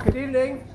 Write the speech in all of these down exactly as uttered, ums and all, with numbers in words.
Good evening.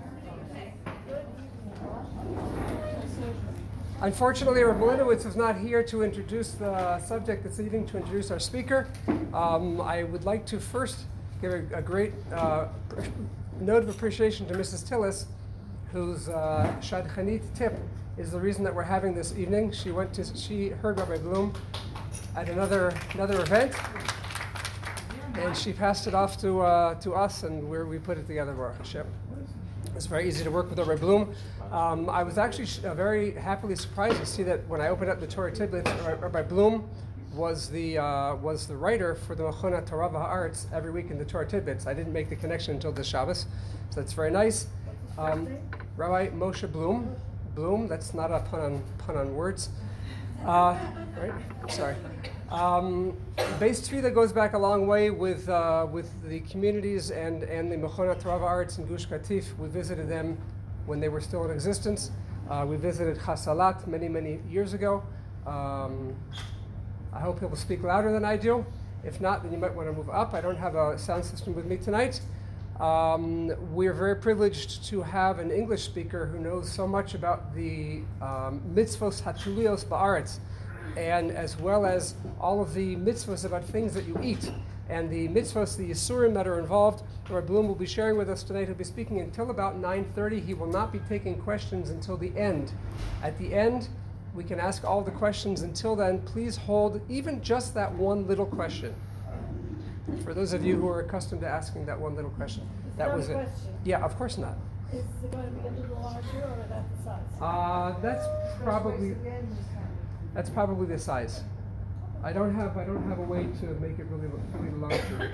Unfortunately, Rabbi Linowitz is not here to introduce the subject this evening, to introduce our speaker. Um, I would like to first give a, a great uh, note of appreciation to Missus Tillis, whose uh, Shadchanit tip is the reason that we're having this evening. She went to, she heard Rabbi Bloom at another another event, and she passed it off to uh, to us, and where we put it together, Baruch Hashem. It's very easy to work with Rabbi Bloom. Um, I was actually sh- uh, very happily surprised to see that when I opened up the Torah Tidbits, Rabbi Bloom was the uh, was the writer for the Mechonat Torah V'Haaretz every week in the Torah Tidbits. I didn't make the connection until this Shabbos, so that's very nice. Um, Rabbi Moshe Bloom, Bloom. That's not a pun on pun on words, uh, right? Sorry. Um, Beis Tefillah goes back a long way with uh, with the communities and, and the Mechonat Torah V'Haaretz in Gush Katif. We visited them when they were still in existence. Uh, we visited Chasalat many, many years ago. Um, I hope he'll speak louder than I do. If not, then you might want to move up. I don't have a sound system with me tonight. Um, we're very privileged to have an English speaker who knows so much about the um, mitzvos hatulios ba'aretz, and as well as all of the mitzvahs about things that you eat, and the mitzvahs, the yisurim that are involved. Rabbi Bloom will be sharing with us tonight. He'll be speaking until about nine thirty. He will not be taking questions until the end. At the end, we can ask all the questions. Until then, please hold even just that one little question. For those of you who are accustomed to asking that one little question. It's that not was a it. question. Yeah, of course not. Is it going to be a little larger or about the size? Uh, that's probably that's probably the size. I don't have I don't have a way to make it really really larger.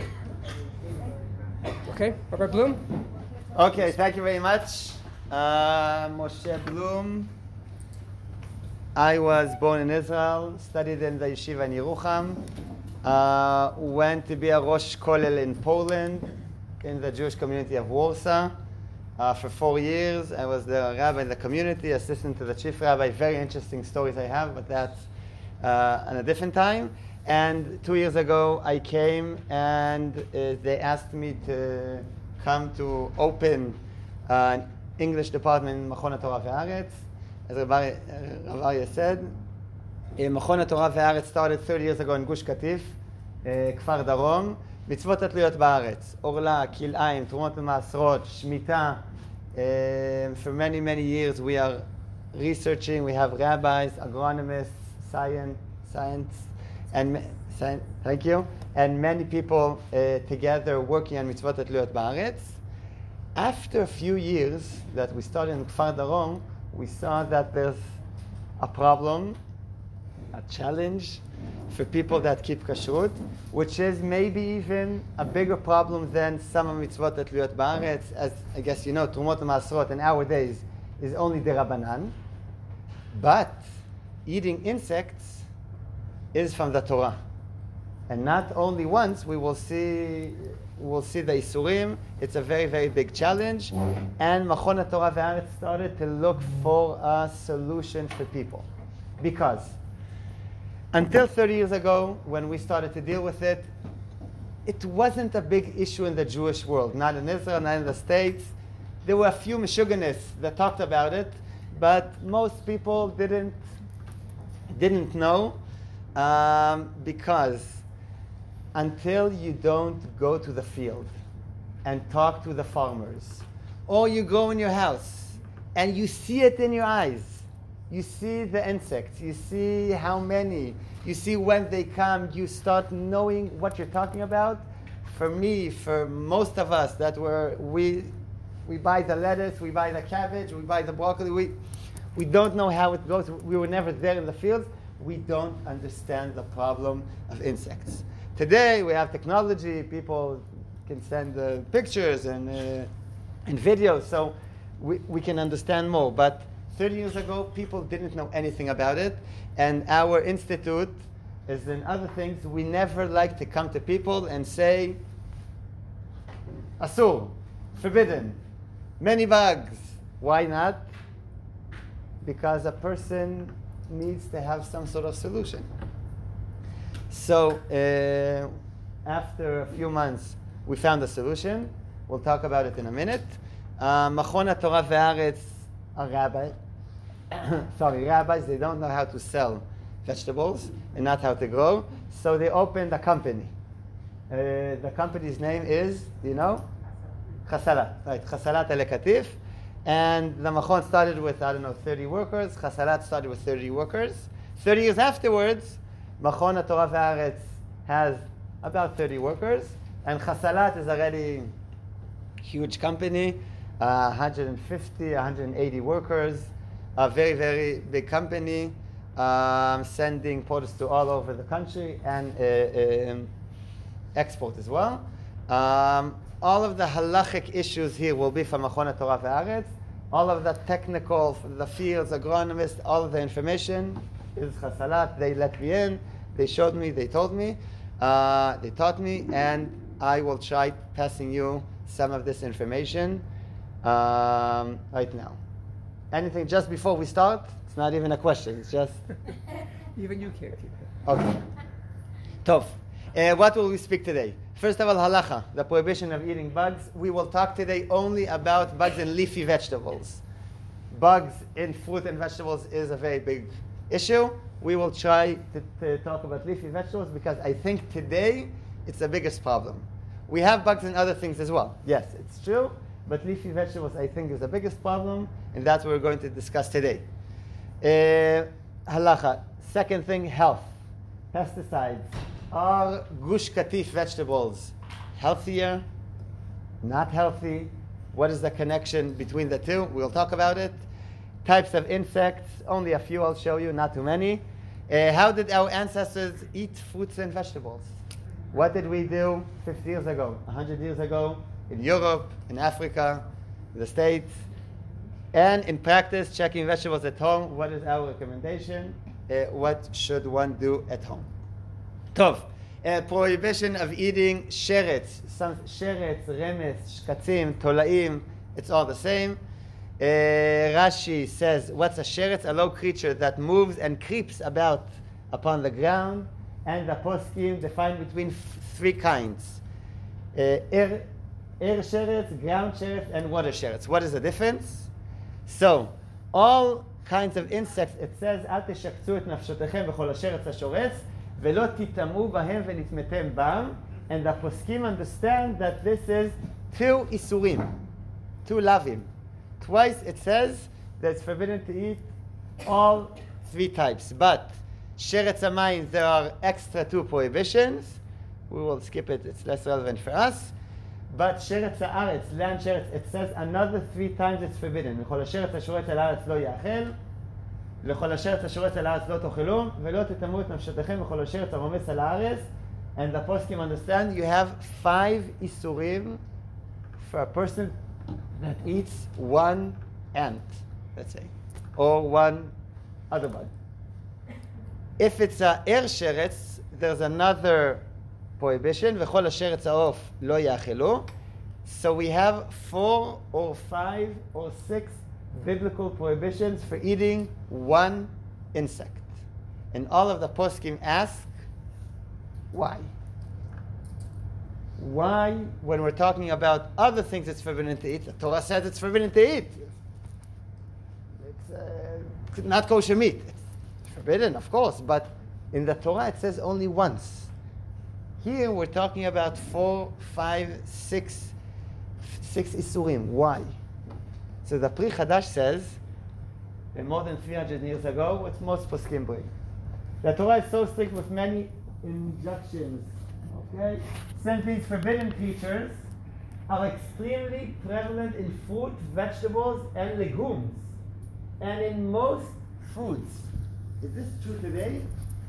Okay, Rabbi Bloom. Okay, thank you very much. Uh, Moshe Bloom. I was born in Israel, studied in the yeshiva in Yerucham, uh, went to be a Rosh Kollel in Poland, in the Jewish community of Warsaw. Uh, for four years, I was the rabbi in the community, assistant to the chief rabbi. Very interesting stories I have, but that's uh, on a different time. And two years ago, I came and uh, they asked me to come to open uh, an English department in Mechonat Torah V'Haaretz. As Rabbi uh, Aryeh said, uh, Mechonat Torah V'Haaretz started thirty years ago in Gush Katif, uh, Kfar Darom. מצוות התלויות בארץ, עורלה, כלאיים, תרומות ומעשרות, שמיטה. For many, many years we are researching, we have rabbis, agronomists, science, science, and science, thank you, and many people uh, together working on מצוות התלויות בארץ. After a few years that we started in Kfar Darom, we saw that there's a problem, a challenge for people that keep kashrut, which is maybe even a bigger problem than some of mitzvot that liyot ba'aretz. As I guess you know, Trumot u'Maasrot in our days is only derabanan, but eating insects is from the Torah. And not only once, we will see we will see the Isurim. It's a very, very big challenge. And Mechonat Torah V'Haaretz started to look for a solution for people. Because until thirty years ago, when we started to deal with it, it wasn't a big issue in the Jewish world. Not in Israel, not in the States. There were a few Meshuggahs that talked about it, but most people didn't didn't know um, because until you don't go to the field and talk to the farmers, or you go in your house and you see it in your eyes, you see the insects, you see how many, you see when they come, you start knowing what you're talking about. For me, for most of us that were, we we buy the lettuce, we buy the cabbage, we buy the broccoli, we we don't know how it goes. We were never there in the fields. We don't understand the problem of insects. Today we have technology, people can send uh, pictures and uh, and videos, so we, we can understand more. But thirty years ago, people didn't know anything about it, and our institute, as in other things, we never like to come to people and say, asur, forbidden, many bugs. Why not? Because a person needs to have some sort of solution. So uh, after a few months, we found a solution. We'll talk about it in a minute. Uh, Machon HaTorah Ve'aretz are rabbis. Sorry, rabbis, they don't know how to sell vegetables and not how to grow. So they opened a company. Uh, the company's name is, do you know? Chasalat. Right, Chasalat Elekatif. And the Machon started with, I don't know, thirty workers. Chasalat started with thirty workers. thirty years afterwards, Machon HaTorah Ve'aretz has about thirty workers. And Chasalat is already a huge company, uh, one hundred fifty, one hundred eighty workers, a very, very big company, um, sending products to all over the country and uh, um, export as well. Um, all of the halachic issues here will be from Machon HaTorah Ve'aretz. All of the technical, the fields, agronomists, all of the information is Chasalat. They let me in, they showed me, they told me, uh, they taught me, and I will try passing you some of this information um, right now. Anything just before we start? It's not even a question, it's just... Even you can't keep it. Okay. Tov. Uh, what will we speak today? First of all, halacha, the prohibition of eating bugs. We will talk today only about bugs in leafy vegetables. Bugs in fruit and vegetables is a very big issue. We will try to, to talk about leafy vegetables because I think today it's the biggest problem. We have bugs in other things as well. Yes, it's true, but leafy vegetables I think is the biggest problem, and that's what we're going to discuss today. Uh, halacha. Second thing, health. Pesticides. Are gush katif vegetables healthier? Not healthy? What is the connection between the two? We'll talk about it. Types of insects, only a few I'll show you, not too many. Uh, how did our ancestors eat fruits and vegetables? What did we do fifty years ago, one hundred years ago, in Europe, in Africa, in the States? And in practice, checking vegetables at home, what is our recommendation? Uh, what should one do at home? Tov, uh, prohibition of eating sheretz, some sheretz, remes, shkatzim, tolaim, it's all the same. Uh, Rashi says, what's a sheretz? A low creature that moves and creeps about upon the ground. And the poskim define between f- three kinds. Uh, air, air sheretz, ground sheretz, and water sheretz. What is the difference? So, all kinds of insects, it says, אל תשקצו את נפשותיכם בכל השרץ השורץ, ולא תטמאו בהם ונטמאתם בם. And the poskim understand that this is two isurim, two lavim. Twice it says that it's forbidden to eat all three types. But sheretz hamayim, there are extra two prohibitions. We will skip it, it's less relevant for us. But sheretz haaretz, land sheretz, it says another three times it's forbidden. לכל השרץ השורץ על הארץ לא יאכל, לכל השרץ השורץ על הארץ לא תאכלו, ולא תטמאו את נפשותיכם בכל השרץ הרומס על הארץ. And the poskim understand you have five isurim for a person that eats one ant, let's say, or one other bug. If it's a air sheretz, there's another prohibition, וכל השרץ העוף לא יאכלו. So we have four or five or six biblical prohibitions for eating one insect. And all of the poskim ask, why? Why, when we're talking about other things it's forbidden to eat, the Torah says it's forbidden to eat. It's uh, not kosher meat. It's forbidden, of course, but in the Torah it says only once. Here we're talking about four, five, six, six isurim. Why? So the Pri Chadash says, that more than three hundred years ago, what most poskim bring. The Torah is so strict with many injunctions. Okay? Since these forbidden creatures are extremely prevalent in fruit, vegetables, and legumes, and in most foods. Is this true today?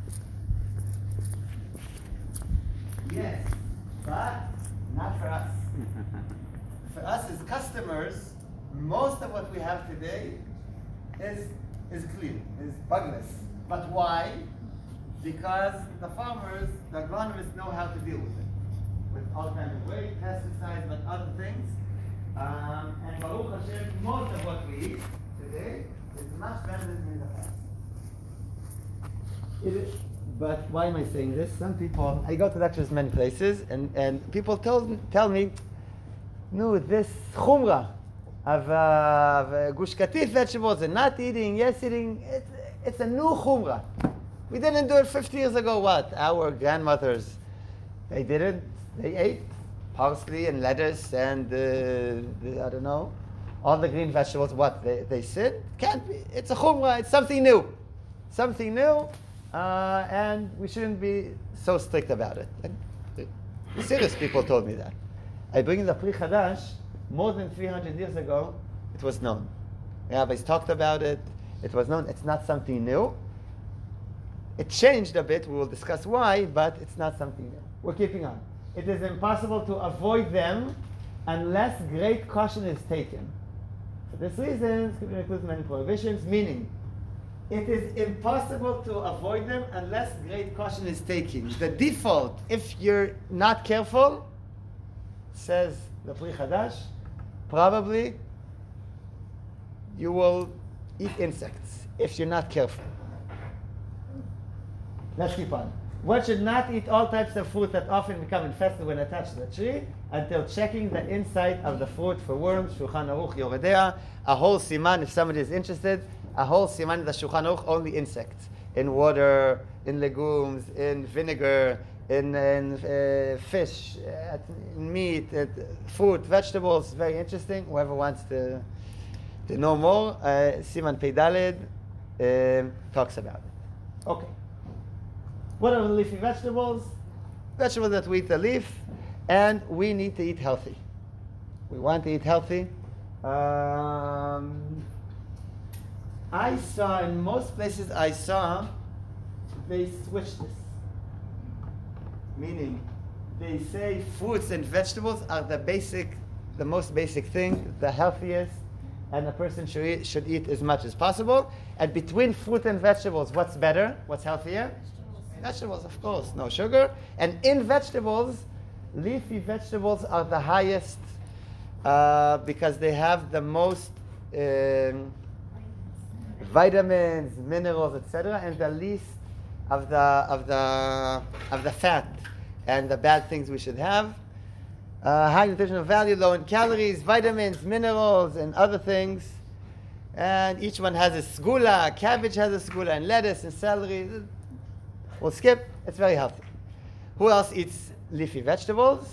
Yes, but not for us. For us as customers, most of what we have today is is clean, is bugless. But why? Because the farmers, the agronomists know how to deal with it. With all kinds of ways, pesticides, but other things. Um, and Baruch Hashem, most of what we eat today is much better than in the past. It is, but why am I saying this? Some people, I go to lectures in many places, and, and people told, tell me, no, this chumrah. of, uh, of uh, Gush Katif vegetables and not eating, yes eating, it's, it's a new chumrah. We didn't do it fifty years ago, what? Our grandmothers, they didn't, they ate parsley and lettuce and, uh, the, I don't know, all the green vegetables, what? They, they sin? Can't be. It's a chumrah, it's something new. Something new, uh, and we shouldn't be so strict about it. And the serious people told me that. I bring the Pri Chadash, more than three hundred years ago, it was known. The rabbis talked about it, it was known, it's not something new. It changed a bit, we will discuss why, but it's not something new. We're keeping on. It is impossible to avoid them unless great caution is taken. For this reason, Scripture includes many prohibitions, meaning it is impossible to avoid them unless great caution is taken. The default, if you're not careful, says the Pri Chadash, probably you will eat insects if you're not careful. Let's keep on. One should not eat all types of fruit that often become infested when attached to the tree until checking the inside of the fruit for worms. Shulchan Aruch Yoreh De'ah. A whole siman, if somebody is interested, a whole siman in the Shulchan Aruch, only insects. In water, in legumes, in vinegar, in, in uh, fish, uh, in meat, uh, fruit, vegetables. Very interesting. Whoever wants to, to know more, uh, Siman Pei Daled uh, talks about it. Okay. What are the leafy vegetables? Vegetables that we eat the leaf, and we need to eat healthy. We want to eat healthy. Um, I saw, in most places I saw, they switch this. Meaning, they say fruits and vegetables are the basic, the most basic thing, the healthiest, and a person should eat, should eat as much as possible. And between fruit and vegetables, what's better? What's healthier? Vegetables, of course, no sugar. And in vegetables, leafy vegetables are the highest uh, because they have the most um, vitamins, minerals, et cetera, and the least of the of the of the fat and the bad things we should have. Uh, high nutritional value, low in calories, vitamins, minerals, and other things. And each one has a segula. Cabbage has a segula, and lettuce and celery. We'll skip. It's very healthy. Who else eats leafy vegetables?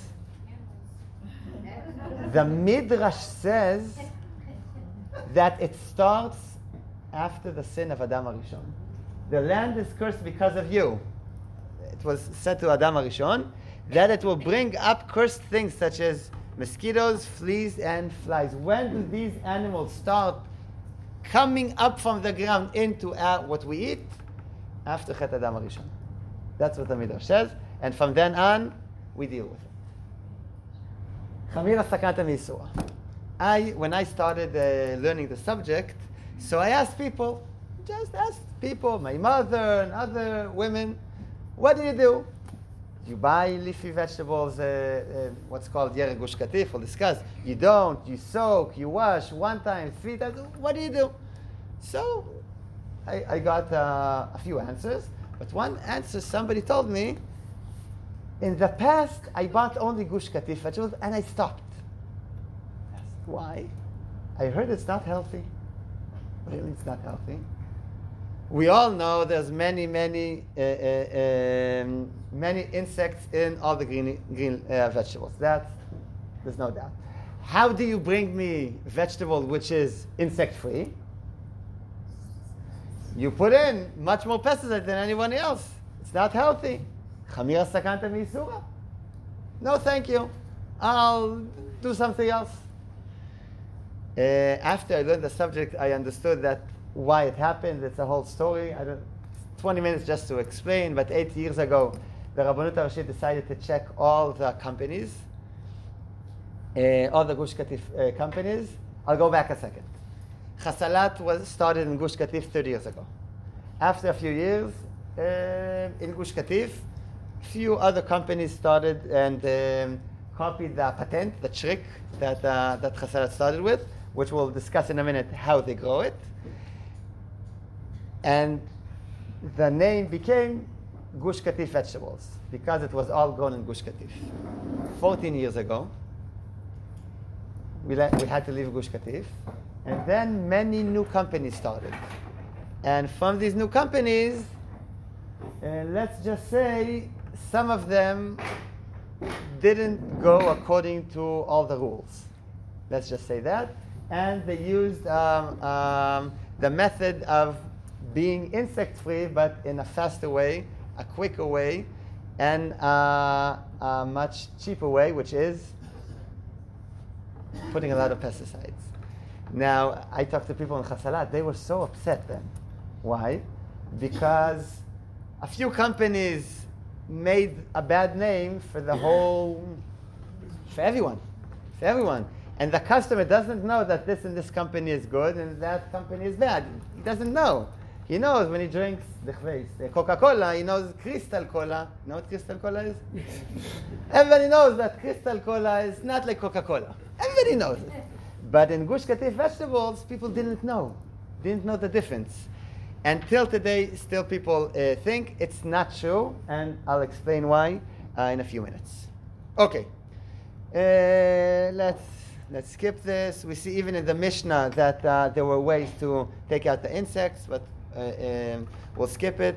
The Midrash says that it starts after the sin of Adam HaRishon. The land is cursed because of you. It was said to Adam HaRishon that it will bring up cursed things such as mosquitoes, fleas, and flies. When do these animals start coming up from the ground into our, what we eat? After Chet Adam HaRishon. That's what the Midrash says. And from then on, we deal with it. Chamira Sakata Misura. I, when I started uh, learning the subject, so I asked people, just asked people, my mother and other women, what do you do? You buy leafy vegetables, uh, uh, what's called Yerek Gush Katif, we'll discuss. You don't, you soak, you wash one time, three times. What do you do? So I, I got uh, a few answers, but one answer somebody told me, in the past I bought only Gush Katif vegetables and I stopped. I asked, why? I heard it's not healthy. Really, it's not healthy. We all know there's many, many, uh, uh, um, many insects in all the green, green uh, vegetables. That, there's no doubt. How do you bring me vegetable which is insect-free? You put in much more pesticide than anyone else. It's not healthy. Chamira sakanta mi'isura. No, thank you. I'll do something else. Uh, after I learned the subject, I understood that why it happened. It's a whole story. I don't, twenty minutes just to explain, but eight years ago, the Rabbanut HaRashit decided to check all the companies, uh, all the Gush Katif uh, companies. I'll go back a second. Chasalat was started in Gush Katif thirty years ago. After a few years, uh, in Gush Katif, few other companies started and um, copied the patent, the trick that, uh, that Chasalat started with, which we'll discuss in a minute how they grow it. And the name became Gush Katif vegetables because it was all grown in Gush Katif. fourteen years ago, we, le- we had to leave Gush Katif. And then many new companies started. And from these new companies, uh, let's just say some of them didn't go according to all the rules. Let's just say that. And they used um, um, the method of being insect-free, but in a faster way, a quicker way, and uh, a much cheaper way, which is putting a lot of pesticides. Now, I talked to people in Chasalat, they were so upset then. Why? Because a few companies made a bad name for the whole, for everyone, for everyone. And the customer doesn't know that this and this company is good and that company is bad. He doesn't know. He knows when he drinks the Coca-Cola, he knows Crystal Cola. You know what Crystal Cola is? Everybody knows that Crystal Cola is not like Coca-Cola. Everybody knows it. But in Gush Katif vegetables, people didn't know. Didn't know the difference. Until today, still people uh, think it's not true, and I'll explain why uh, in a few minutes. Okay, uh, let's let's skip this. We see even in the Mishnah that uh, there were ways to take out the insects, but uh, um, we'll skip it.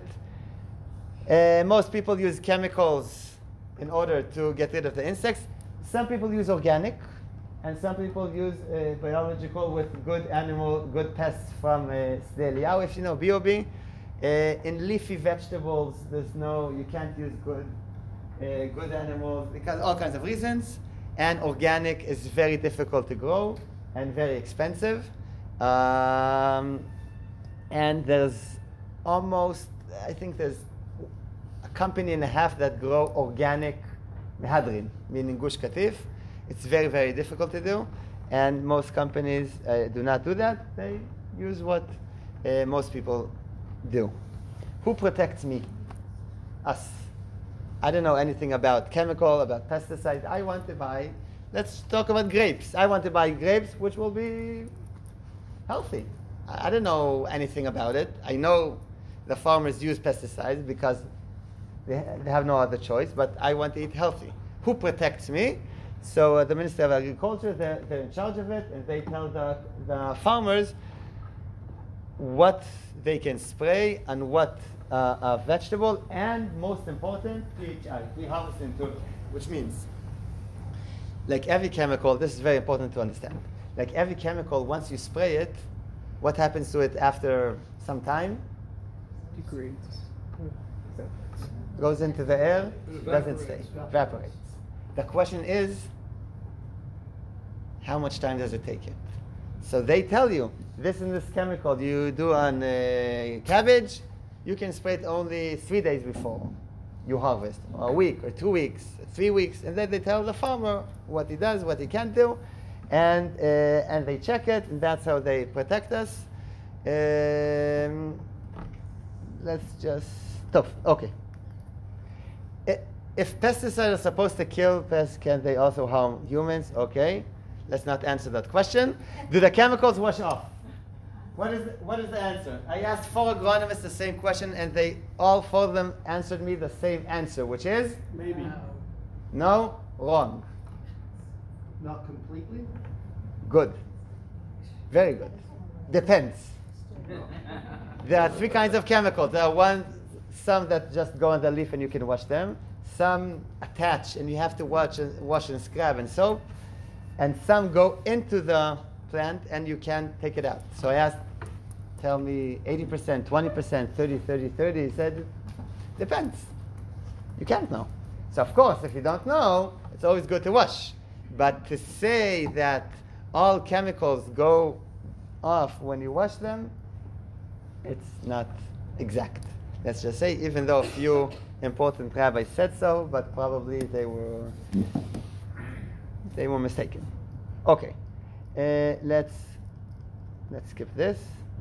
Uh, most people use chemicals in order to get rid of the insects. Some people use organic, and some people use uh, biological with good animal, good pests from uh, Sde Eliyahu. If you know B O B, uh, in leafy vegetables, there's no, you can't use good, uh, good animals because all kinds of reasons. And organic is very difficult to grow and very expensive. Um, and there's almost, I think there's a company and a half that grow organic mehadrin, meaning Gush Katif. It's very, very difficult to do, and most companies uh, do not do that. They use what uh, most people do. Who protects me? Us. I don't know anything about chemical, about pesticides. I want to buy, let's talk about grapes. I want to buy grapes which will be healthy. I, I don't know anything about it. I know the farmers use pesticides because they, ha- they have no other choice, but I want to eat healthy. Who protects me? So uh, the Ministry of Agriculture, they're, they're in charge of it, and they tell the, the farmers what they can spray and what uh, uh, vegetable, and most important, P H I, pre-harvesting tool, which means, like every chemical, this is very important to understand. Like every chemical, once you spray it, what happens to it after some time? Degrades. Goes into the air, It doesn't stay, evaporates. evaporates. The question is, how much time does it take it? So they tell you, this and this chemical you do on uh, cabbage, you can spray it only three days before you harvest, or a week, or two weeks, three weeks, and then they tell the farmer what he does, what he can't do, and uh, and they check it, and that's how they protect us. Um, let's just stop. Okay. If pesticides are supposed to kill pests, can they also harm humans? Okay, let's not answer that question. Do the chemicals wash off? What is the, what is the answer? I asked four agronomists the same question, and they all four of them answered me the same answer, which is Maybe. no, wrong. Not completely? Good, very good. Depends. There are three kinds of chemicals. There are one, some that just go on the leaf and you can wash them. Some attach and you have to wash and, wash and scrub and soap. And some go into the plant and you can't take it out. So I asked, tell me eighty percent, twenty percent, thirty, thirty, thirty. He said, depends. You can't know. So of course, if you don't know, it's always good to wash. But to say that all chemicals go off when you wash them, it's not exact. Let's just say, even though a few important rabbis said so, but probably they were they were mistaken. Okay, uh, let's let's skip this.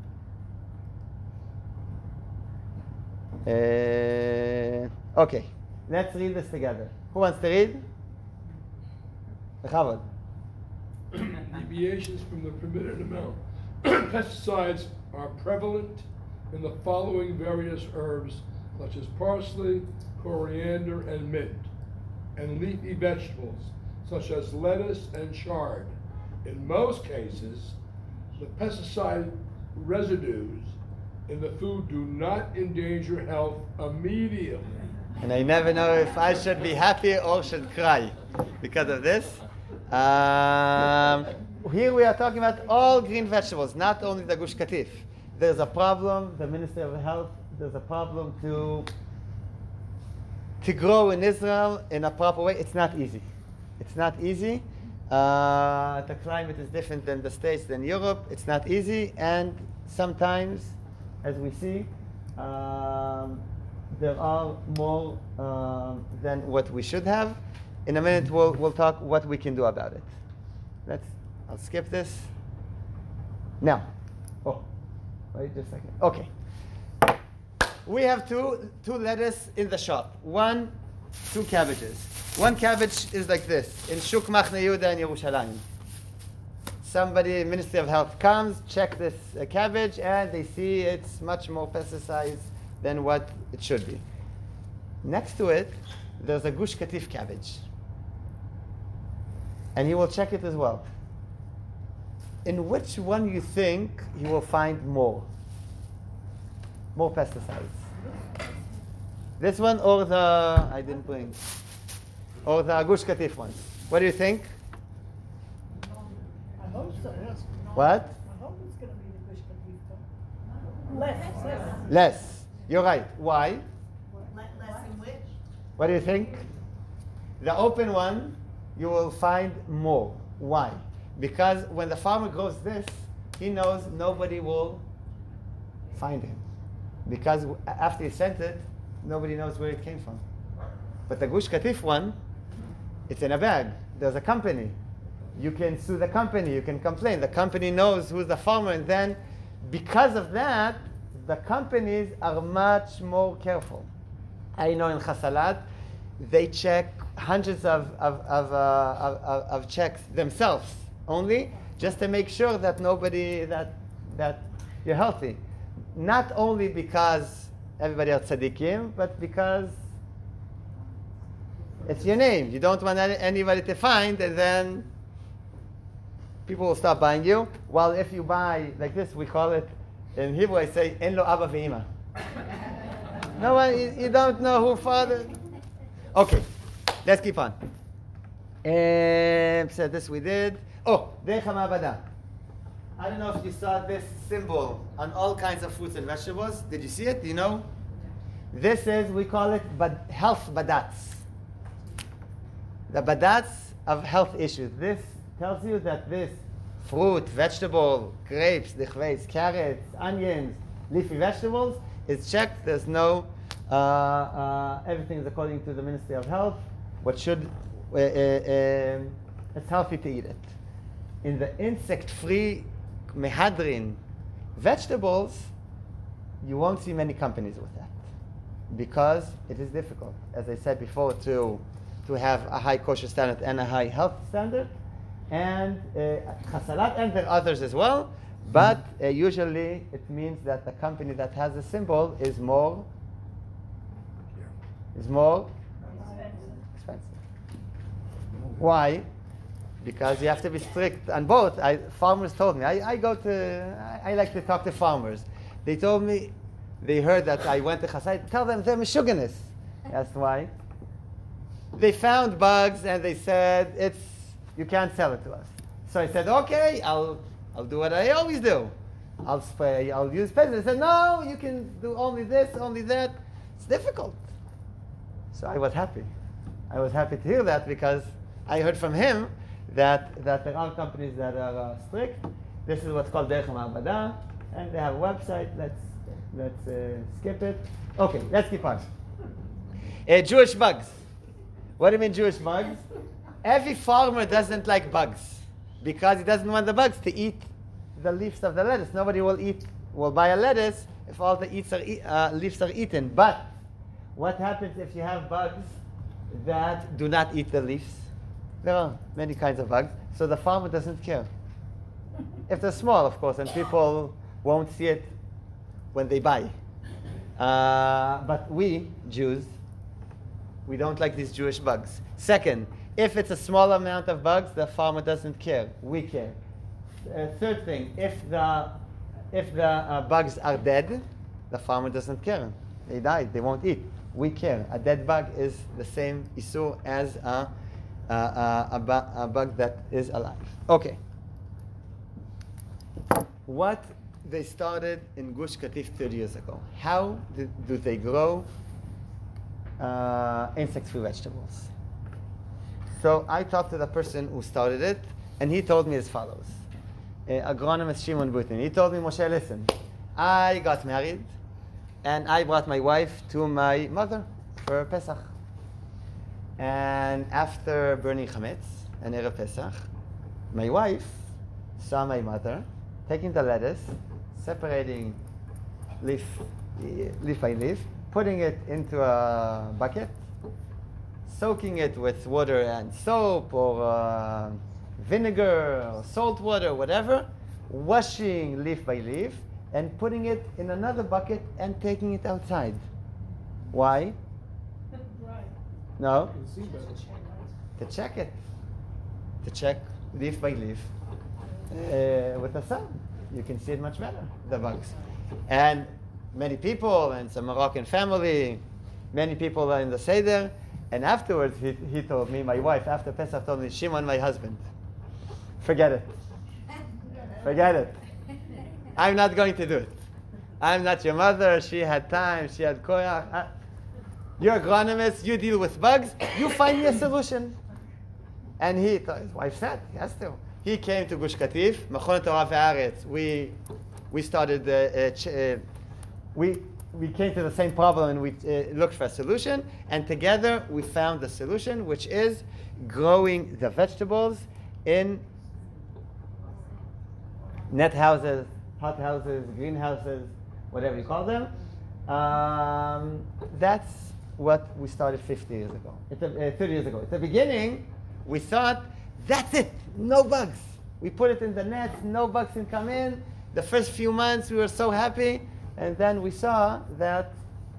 Uh, okay, let's read this together. Who wants to read? Chavod. Deviations from the permitted amount. Pesticides are prevalent in the following various herbs, such as parsley, coriander, and mint, and leafy vegetables, such as lettuce and chard, In most cases, the pesticide residues in the food do not endanger health immediately. And I never know if I should be happy or should cry because of this. Um, here we are talking about all green vegetables, not only the Gush Katif. There's a problem, the Ministry of Health, there's a problem to, to grow in Israel in a proper way. It's not easy. It's not easy. Uh, the climate is different than the States, than Europe. It's not easy, and sometimes, as we see, um, there are more um, than what we should have. In a minute, we'll we'll talk what we can do about it. Let's. I'll skip this. Now, oh, wait just a second. Okay, we have two two lettuce in the shop. One, two cabbages. One cabbage is like this in Shuk Machne Yehuda in Yerushalayim. Somebody, Ministry of Health comes, check this uh, cabbage, and they see it's much more pesticides than what it should be. Next to it, there's a Gush Katif cabbage. And he will check it as well. In which one you think he will find more? More pesticides. This one or the, I didn't bring, or the Gush Katif ones? What do you think? I hope so. What? I hope it's going to be the Gush Katif. Less, less. Less. You're right. Why? Less in which? What do you think? The open one, you will find more. Why? Because when the farmer grows this, he knows nobody will find him. Because after he sent it, nobody knows where it came from. But the Gush Katif one, it's in a bag. There's a company. You can sue the company. You can complain. The company knows who's the farmer. And then, because of that, the companies are much more careful. I know in Chasalat, they check hundreds of, of, of, uh, of, of, of checks themselves only, just to make sure that nobody, that, that you're healthy. Not only because everybody are tzaddikim, but because it's your name. You don't want any, anybody to find, and then people will stop buying you. While if you buy like this, we call it, in Hebrew I say, En lo Abba ve'ima. No one, you, you don't know who father. Okay, let's keep on. Um, so this we did. Oh, Derech HaMa'abada. I don't know if you saw this symbol on all kinds of fruits and vegetables. Did you see it? Do you know? This is, we call it bad, health badats. The badats of health issues. This tells you that this fruit, vegetable, grapes, dichveis, carrots, onions, leafy vegetables is checked. There's no, uh, uh, everything is according to the Ministry of Health. What should, uh, uh, uh, it's healthy to eat it. In the insect-free mehadrin vegetables, you won't see many companies with that because it is difficult, as I said before, to to have a high kosher standard and a high health standard, and uh, chasalat, and there are others as well. But uh, usually it means that the company that has a symbol is more is more expensive. Why? Because you have to be strict on both. I, farmers told me. I, I go to. I, I like to talk to farmers. They told me. They heard that I went to Chasai. Tell them they're Meshuganis. That's why. They found bugs and they said it's. You can't sell it to us. So I said, okay, I'll I'll do what I always do. I'll spray. I'll use pesticides. They said, no, you can do only this, only that. It's difficult. So I was happy. I was happy to hear that because I heard from him that that there are companies that are uh, strict. This is what's called Derech HaMa'abada, and they have a website. Let's let's uh, skip it. Okay, let's keep on. Uh, Jewish bugs. What do you mean Jewish bugs? Every farmer doesn't like bugs because he doesn't want the bugs to eat the leaves of the lettuce. Nobody will eat will buy a lettuce if all the eats are e- uh, leaves are eaten. But what happens if you have bugs that do not eat the leaves? There are many kinds of bugs, so the farmer doesn't care. If they're small, of course, and people won't see it when they buy. Uh, but we, Jews, we don't like these Jewish bugs. Second, If it's a small amount of bugs, the farmer doesn't care. We care. Uh, third thing, if the if the uh, bugs are dead, the farmer doesn't care. They died. They won't eat. We care. A dead bug is the same issue as a a, a, a, bu- a bug that is alive. Okay. What they started in Gush Katif thirty years ago. How did, do they grow uh, insect-free vegetables? So I talked to the person who started it, and he told me as follows. Uh, agronomist Shimon Butin. He told me, Moshe, listen, I got married, and I brought my wife to my mother for Pesach. And after burning chametz and Erev Pesach, my wife saw my mother taking the lettuce, separating leaf, leaf by leaf, putting it into a bucket, soaking it with water and soap or uh, vinegar or salt water, whatever, washing leaf by leaf, and putting it in another bucket and taking it outside. Why? Right. No? See better. To check it. To check leaf by leaf uh, with the sun. You can see it much better, the bugs. And many people, and it's a Moroccan family, many people are in the Seder, and afterwards he, he told me, my wife, after Pesach told me, Shimon, my husband, forget it. Forget it. I'm not going to do it. I'm not your mother. She had time. She had koyach. Uh, You're agronomist. You deal with bugs. You find me a solution. And he, his wife said, he has to. He came to Gush Katif, Machon Torah Ve'aretz. We, we started, uh, uh, ch- uh, we, we came to the same problem and we uh, looked for a solution. And together we found the solution, which is growing the vegetables in net houses, hot houses, greenhouses, whatever you call them. Um, that's what we started fifty years ago, at the, uh, thirty years ago. At the beginning, we thought, that's it, no bugs. We put it in the nets, no bugs can come in. The first few months, we were so happy. And then we saw that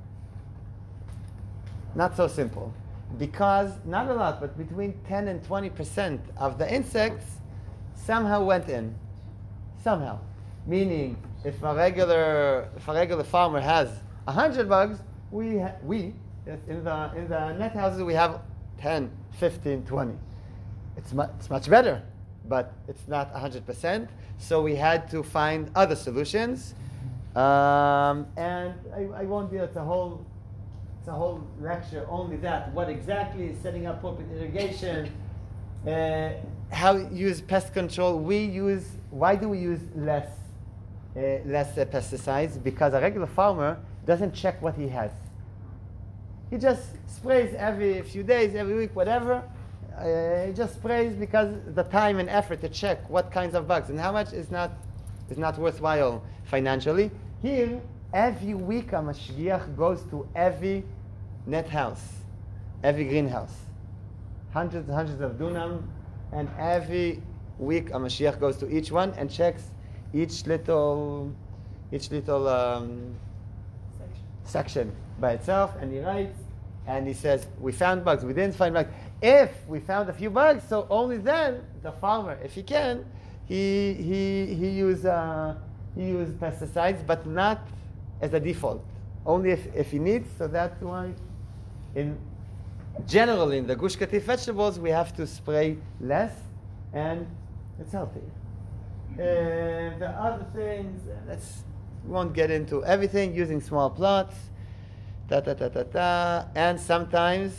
not so simple. Because, not a lot, but between ten and twenty percent of the insects somehow went in. Somehow. Meaning, if a regular, if a regular farmer has one hundred bugs, we, ha- we yes, in, the, in the net houses, we have ten, fifteen, twenty. It's, mu- it's much better, but it's not one hundred percent. So we had to find other solutions. Um, and I, I won't be, it's a whole, it's a whole lecture, only that. What exactly is setting up appropriate irrigation, uh, how you use pest control. We use, why do we use less, uh, less uh, pesticides? Because a regular farmer doesn't check what he has. He just sprays every few days, every week, whatever. Uh, he just sprays because the time and effort to check what kinds of bugs and how much is not is not worthwhile financially. Here, every week a mashgiach goes to every net house, every greenhouse, hundreds and hundreds of dunam, and every week a mashgiach goes to each one and checks each little each little um, Section. section by itself, and he writes and he says, we found bugs, we didn't find bugs. If we found a few bugs, so only then the farmer, if he can, he he he use uh, he use pesticides, but not as a default. Only if, if he needs. So that's why, in generally in the Gush Katif vegetables, we have to spray less, and it's healthy. And the other things, let's we won't get into everything. Using small plots, ta ta ta ta ta, and sometimes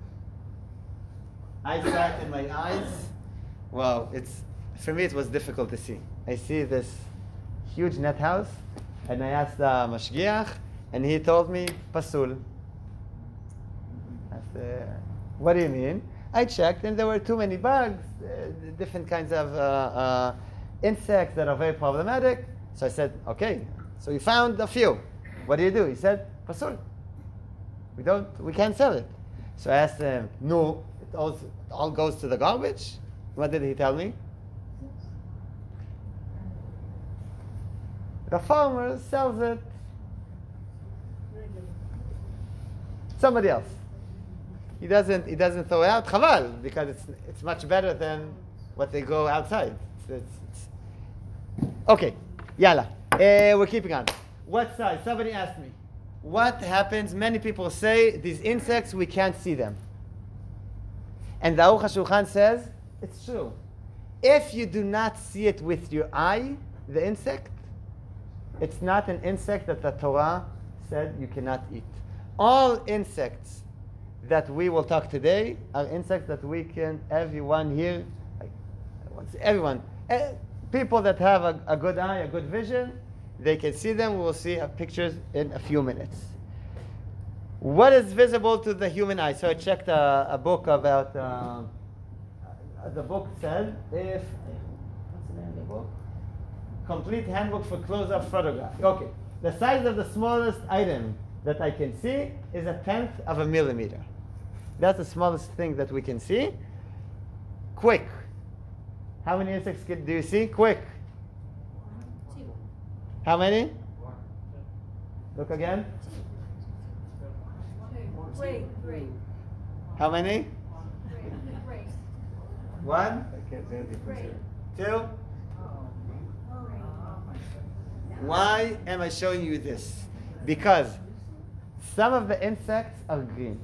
eyesight in my eyes. Wow, it's for me it was difficult to see. I see this huge net house, and I asked the mashgiach, and he told me pasul. I said, what do you mean? I checked, and there were too many bugs, uh, different kinds of uh, uh, insects that are very problematic. So I said, okay. So you found a few. What do you do? He said, pasul. We don't, we can't sell it. So I asked him, no, it all, it all goes to the garbage. What did he tell me? The farmer sells it. Regular. Somebody else. he doesn't he doesn't throw it out. Chaval, because it's it's much better than what they go outside. It's, it's, it's okay, yalla. Uh, we're keeping on. What size? Somebody asked me. What happens? Many people say these insects, we can't see them. And the Aruch HaShulchan says, it's true. If you do not see it with your eye, the insect, it's not an insect that the Torah said you cannot eat. All insects that we will talk today are insects that we can, everyone here, everyone, eh, people that have a, a good eye, a good vision, they can see them. We will see uh, pictures in a few minutes. What is visible to the human eye? So I checked a, a book about, uh, uh, the book said, if, what's the name of the book? Complete Handbook for Close-Up Photography. Okay. The size of the smallest item that I can see is a tenth of a millimeter. That's the smallest thing that we can see. Quick. How many insects can, do you see? Quick. How many? Look again. Three, three. How many? Three. One? Three. Two? Why am I showing you this? Because some of the insects are green.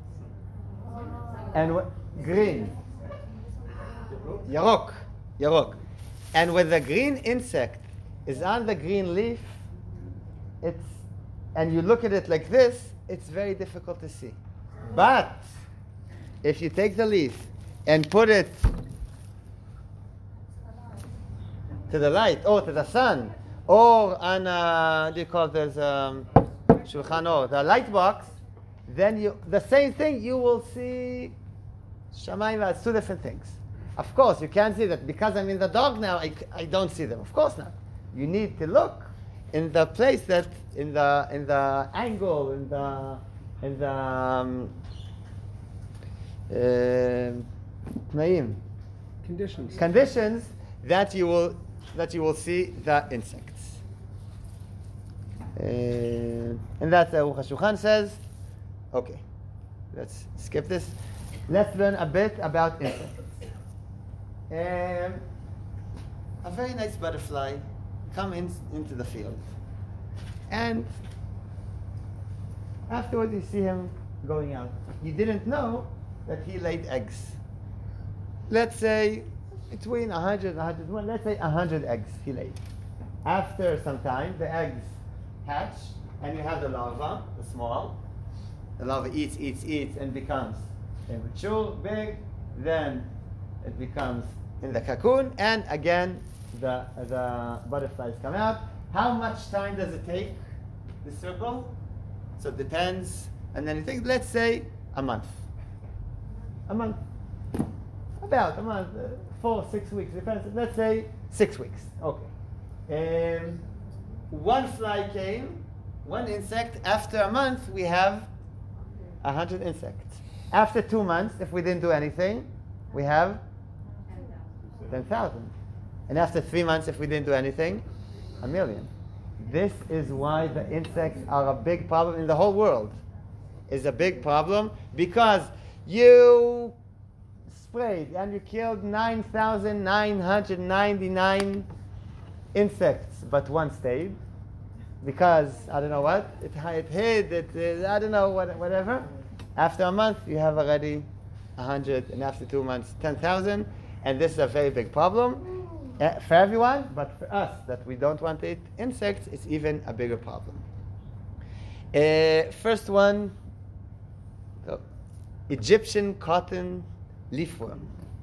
And what? Green. Yarok. Yarok. And when the green insect is on the green leaf, it's, and you look at it like this, it's very difficult to see. But if you take the leaf and put it to the light, or to the sun, or on a, what do you call this, um, Shulchan Aruch, the light box, then you, the same thing, you will see Shamayim, as two different things. Of course, you can't see that because I'm in the dark now, I, I don't see them. Of course not. You need to look in the place that, in the in the angle, in the in the um, uh, Conditions. conditions that you will that you will see the insects. Uh, and that's what Aruch HaShulchan says. Okay, let's skip this. Let's learn a bit about insects. Um, a very nice butterfly come in, into the field, and afterwards you see him going out. You didn't know that he laid eggs. Let's say between one hundred, one hundred, let's say one hundred eggs he laid. After some time, the eggs hatch, and you have the larva, the small. The larva eats, eats, eats, and becomes mature, big. Then it becomes in the cocoon, and again the the butterflies come out. How much time does it take, the circle? So it depends. And then you think, let's say a month. A month. About a month, uh, four, six weeks, depends. Let's say six weeks. Okay. Um, one fly came, one insect. After a month, we have a hundred insects. After two months, if we didn't do anything, we have ten thousand. And after three months, if we didn't do anything, a million. This is why the insects are a big problem in the whole world. Is a big problem because you sprayed and you killed nine thousand nine hundred ninety-nine insects, but one stayed because I don't know what it, it hid. It, uh, I don't know what, whatever. After a month, you have already a hundred, and after two months, ten thousand. And this is a very big problem uh, for everyone, but for us that we don't want to eat insects, it's even a bigger problem. Uh, first one, oh, Egyptian cotton leafworm.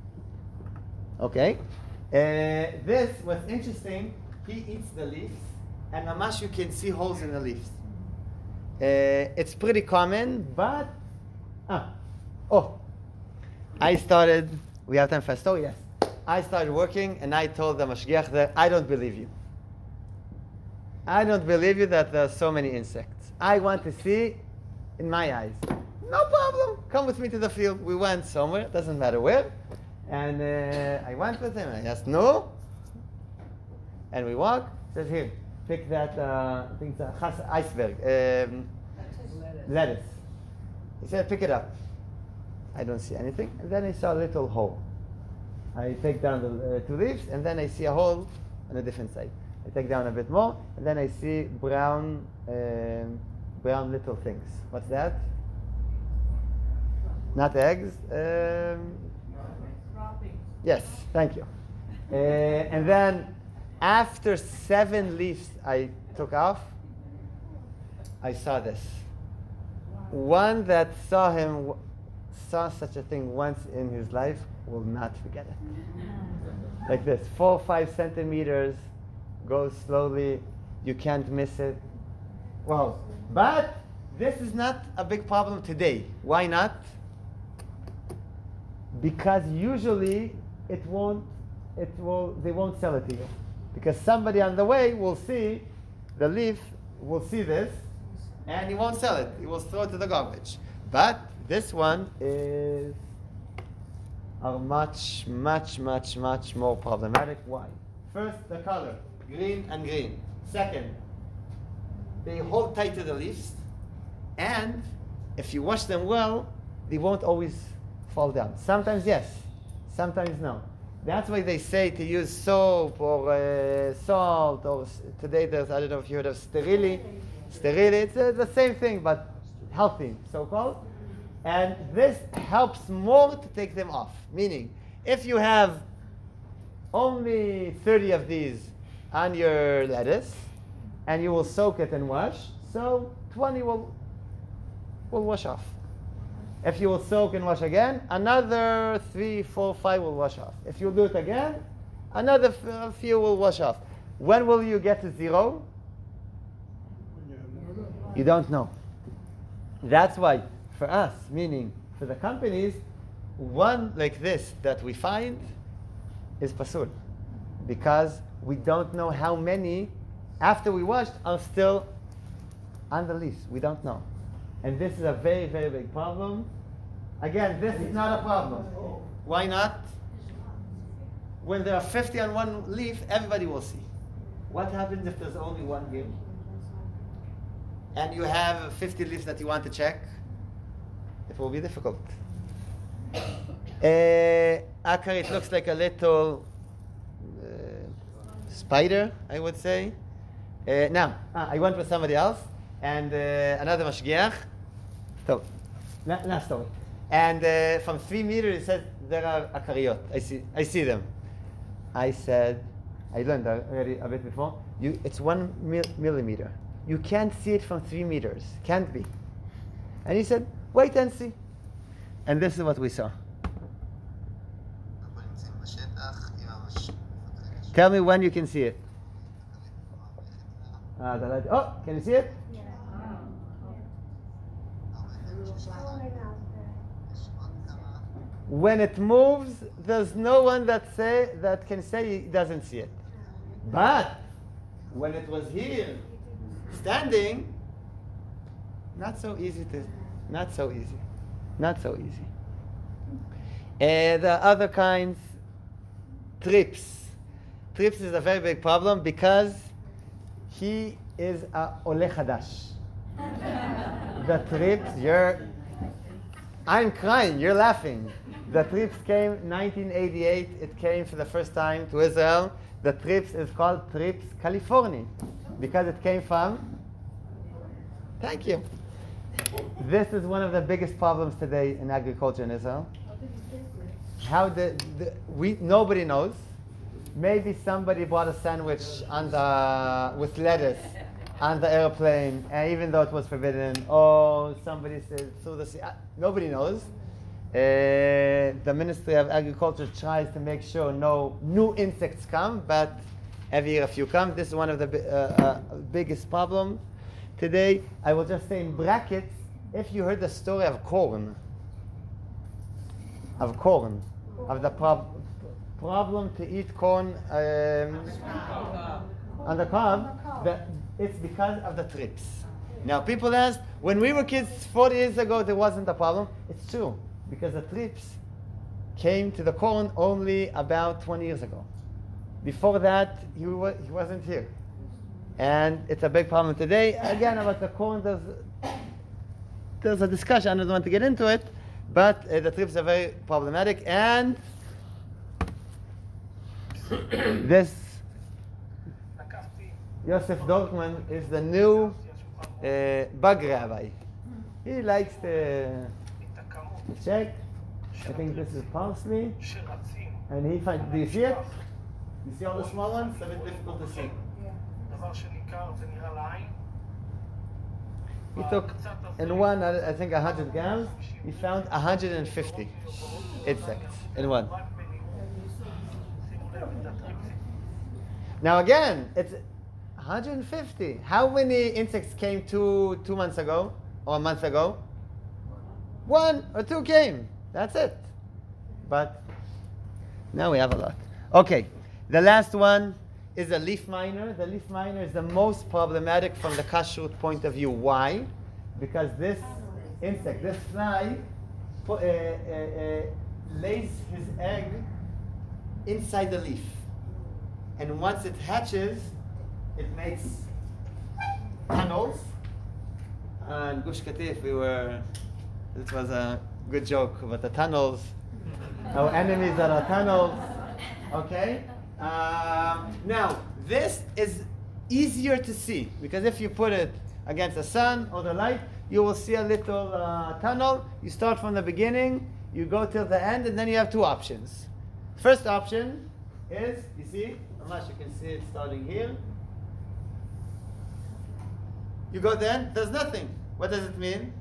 Okay, uh, this was interesting. He eats the leaves, and mamash you can see holes in the leaves. Uh, it's pretty common, but ah, oh, I started. We have time for a story, yes. I started working, and I told the mashgiach that I don't believe you. I don't believe you that there are so many insects. I want to see in my eyes. No problem. Come with me to the field. We went somewhere, doesn't matter where. And uh, I went with him, and I asked, no? And we walk. Says, here, pick that, uh, I think it's a iceberg, um, lettuce. He said, pick it up. I don't see anything. And then I saw a little hole. I take down the uh, two leaves, and then I see a hole on a different side. I take down a bit more, and then I see brown, um, brown little things. What's that? Not eggs. Um, yes, thank you. Uh, and then, after seven leaves I took off, I saw this. One that saw him, saw such a thing once in his life, will not forget it. Like this, four or five centimeters, goes slowly, you can't miss it. Wow. But this is not a big problem today. Why not? Because usually it won't, it will, they won't sell it to you. Because somebody on the way will see the leaf, will see this, and he won't sell it. He will throw it to the garbage. But this one is are much, much, much, much more problematic. Why? First, the color, green and green. Second, they hold tight to the leaves, and if you wash them well, they won't always fall down. Sometimes yes, sometimes no. That's why they say to use soap or uh, salt, or s- today there's, I don't know if you heard of Sterili. Sterili, it's uh, the same thing, but healthy, so-called. And this helps more to take them off. Meaning, if you have only thirty of these on your lettuce, and you will soak it and wash, so twenty will, will wash off. If you will soak and wash again, another three, four, five will wash off. If you do it again, another f- a few will wash off. When will you get to zero? You don't know. That's why, for us, meaning for the companies, one like this that we find is pasul, because we don't know how many, after we washed, are still on the leaves. We don't know. And this is a very, very big problem. Again, this is not a problem. Why not? When there are fifty on one leaf, everybody will see. What happens if there's only one gill? And you have fifty leaves that you want to check? It will be difficult. Uh, Akar, it looks like a little uh, spider, I would say. Uh, now, ah, I went with somebody else, and uh, another mashgiach. So, la- last story. And uh, from three meters, he said, there are akariyot. I see, I see them. I said, I learned that already a bit before. You, it's one mil- millimeter. You can't see it from three meters. Can't be. And he said, wait and see. And this is what we saw. Tell me when you can see it. Ah, the light. Oh, can you see it? When it moves, there's no one that say that can say he doesn't see it. But when it was here, standing, not so easy to, not so easy, not so easy. Uh, the other kinds, trips. Trips is a very big problem because he is a ole chadash. The trips, you're, I'm crying, you're laughing. The trips came nineteen eighty-eight. It came for the first time to Israel. The trips is called Trips California because it came from. Thank you. This is one of the biggest problems today in agriculture in Israel. How the, the we nobody knows. Maybe somebody bought a sandwich on the with lettuce on the airplane, and even though it was forbidden, or somebody said through the sea. Nobody knows. Uh, the Ministry of Agriculture tries to make sure no new insects come, but every year a few come. This is one of the bi- uh, uh, biggest problems today. I will just say in brackets, if you heard the story of corn, of corn, of the prob- problem to eat corn um, on the cob, that it's because of the trips. Now people ask, when we were kids forty years ago, there wasn't a problem. It's true. Because the trips came to the corn only about twenty years ago. Before that, he, wa- he wasn't here. And it's a big problem today. Again, about the corn, there's, there's a discussion. I don't want to get into it. but uh, the thrips are very problematic. And this Yosef Dorkman is the new uh, bug rabbi. He likes to check. I think this is parsley. And he finds, do you see it? You see all the small ones? It's a bit difficult to see. He took, in one, I I think one hundred grams, he found one hundred fifty insects in one. Now again, it's one hundred fifty. How many insects came two, two months ago or a month ago? One or two came. That's it. But now we have a lot. Okay, the last one is a leaf miner. The leaf miner is the most problematic from the kashrut point of view. Why? Because this insect, this fly, uh, uh, uh, lays his egg inside the leaf. And once it hatches, it makes tunnels. Uh, in Gush Katif, we were, it was a good joke about the tunnels. Our enemies are our tunnels. Okay? Um, now, this is easier to see because if you put it against the sun or the light, you will see a little uh, tunnel. You start from the beginning, you go till the end, and then you have two options. First option is, you see, unless you can see it starting here. You go then, there's nothing. What does it mean?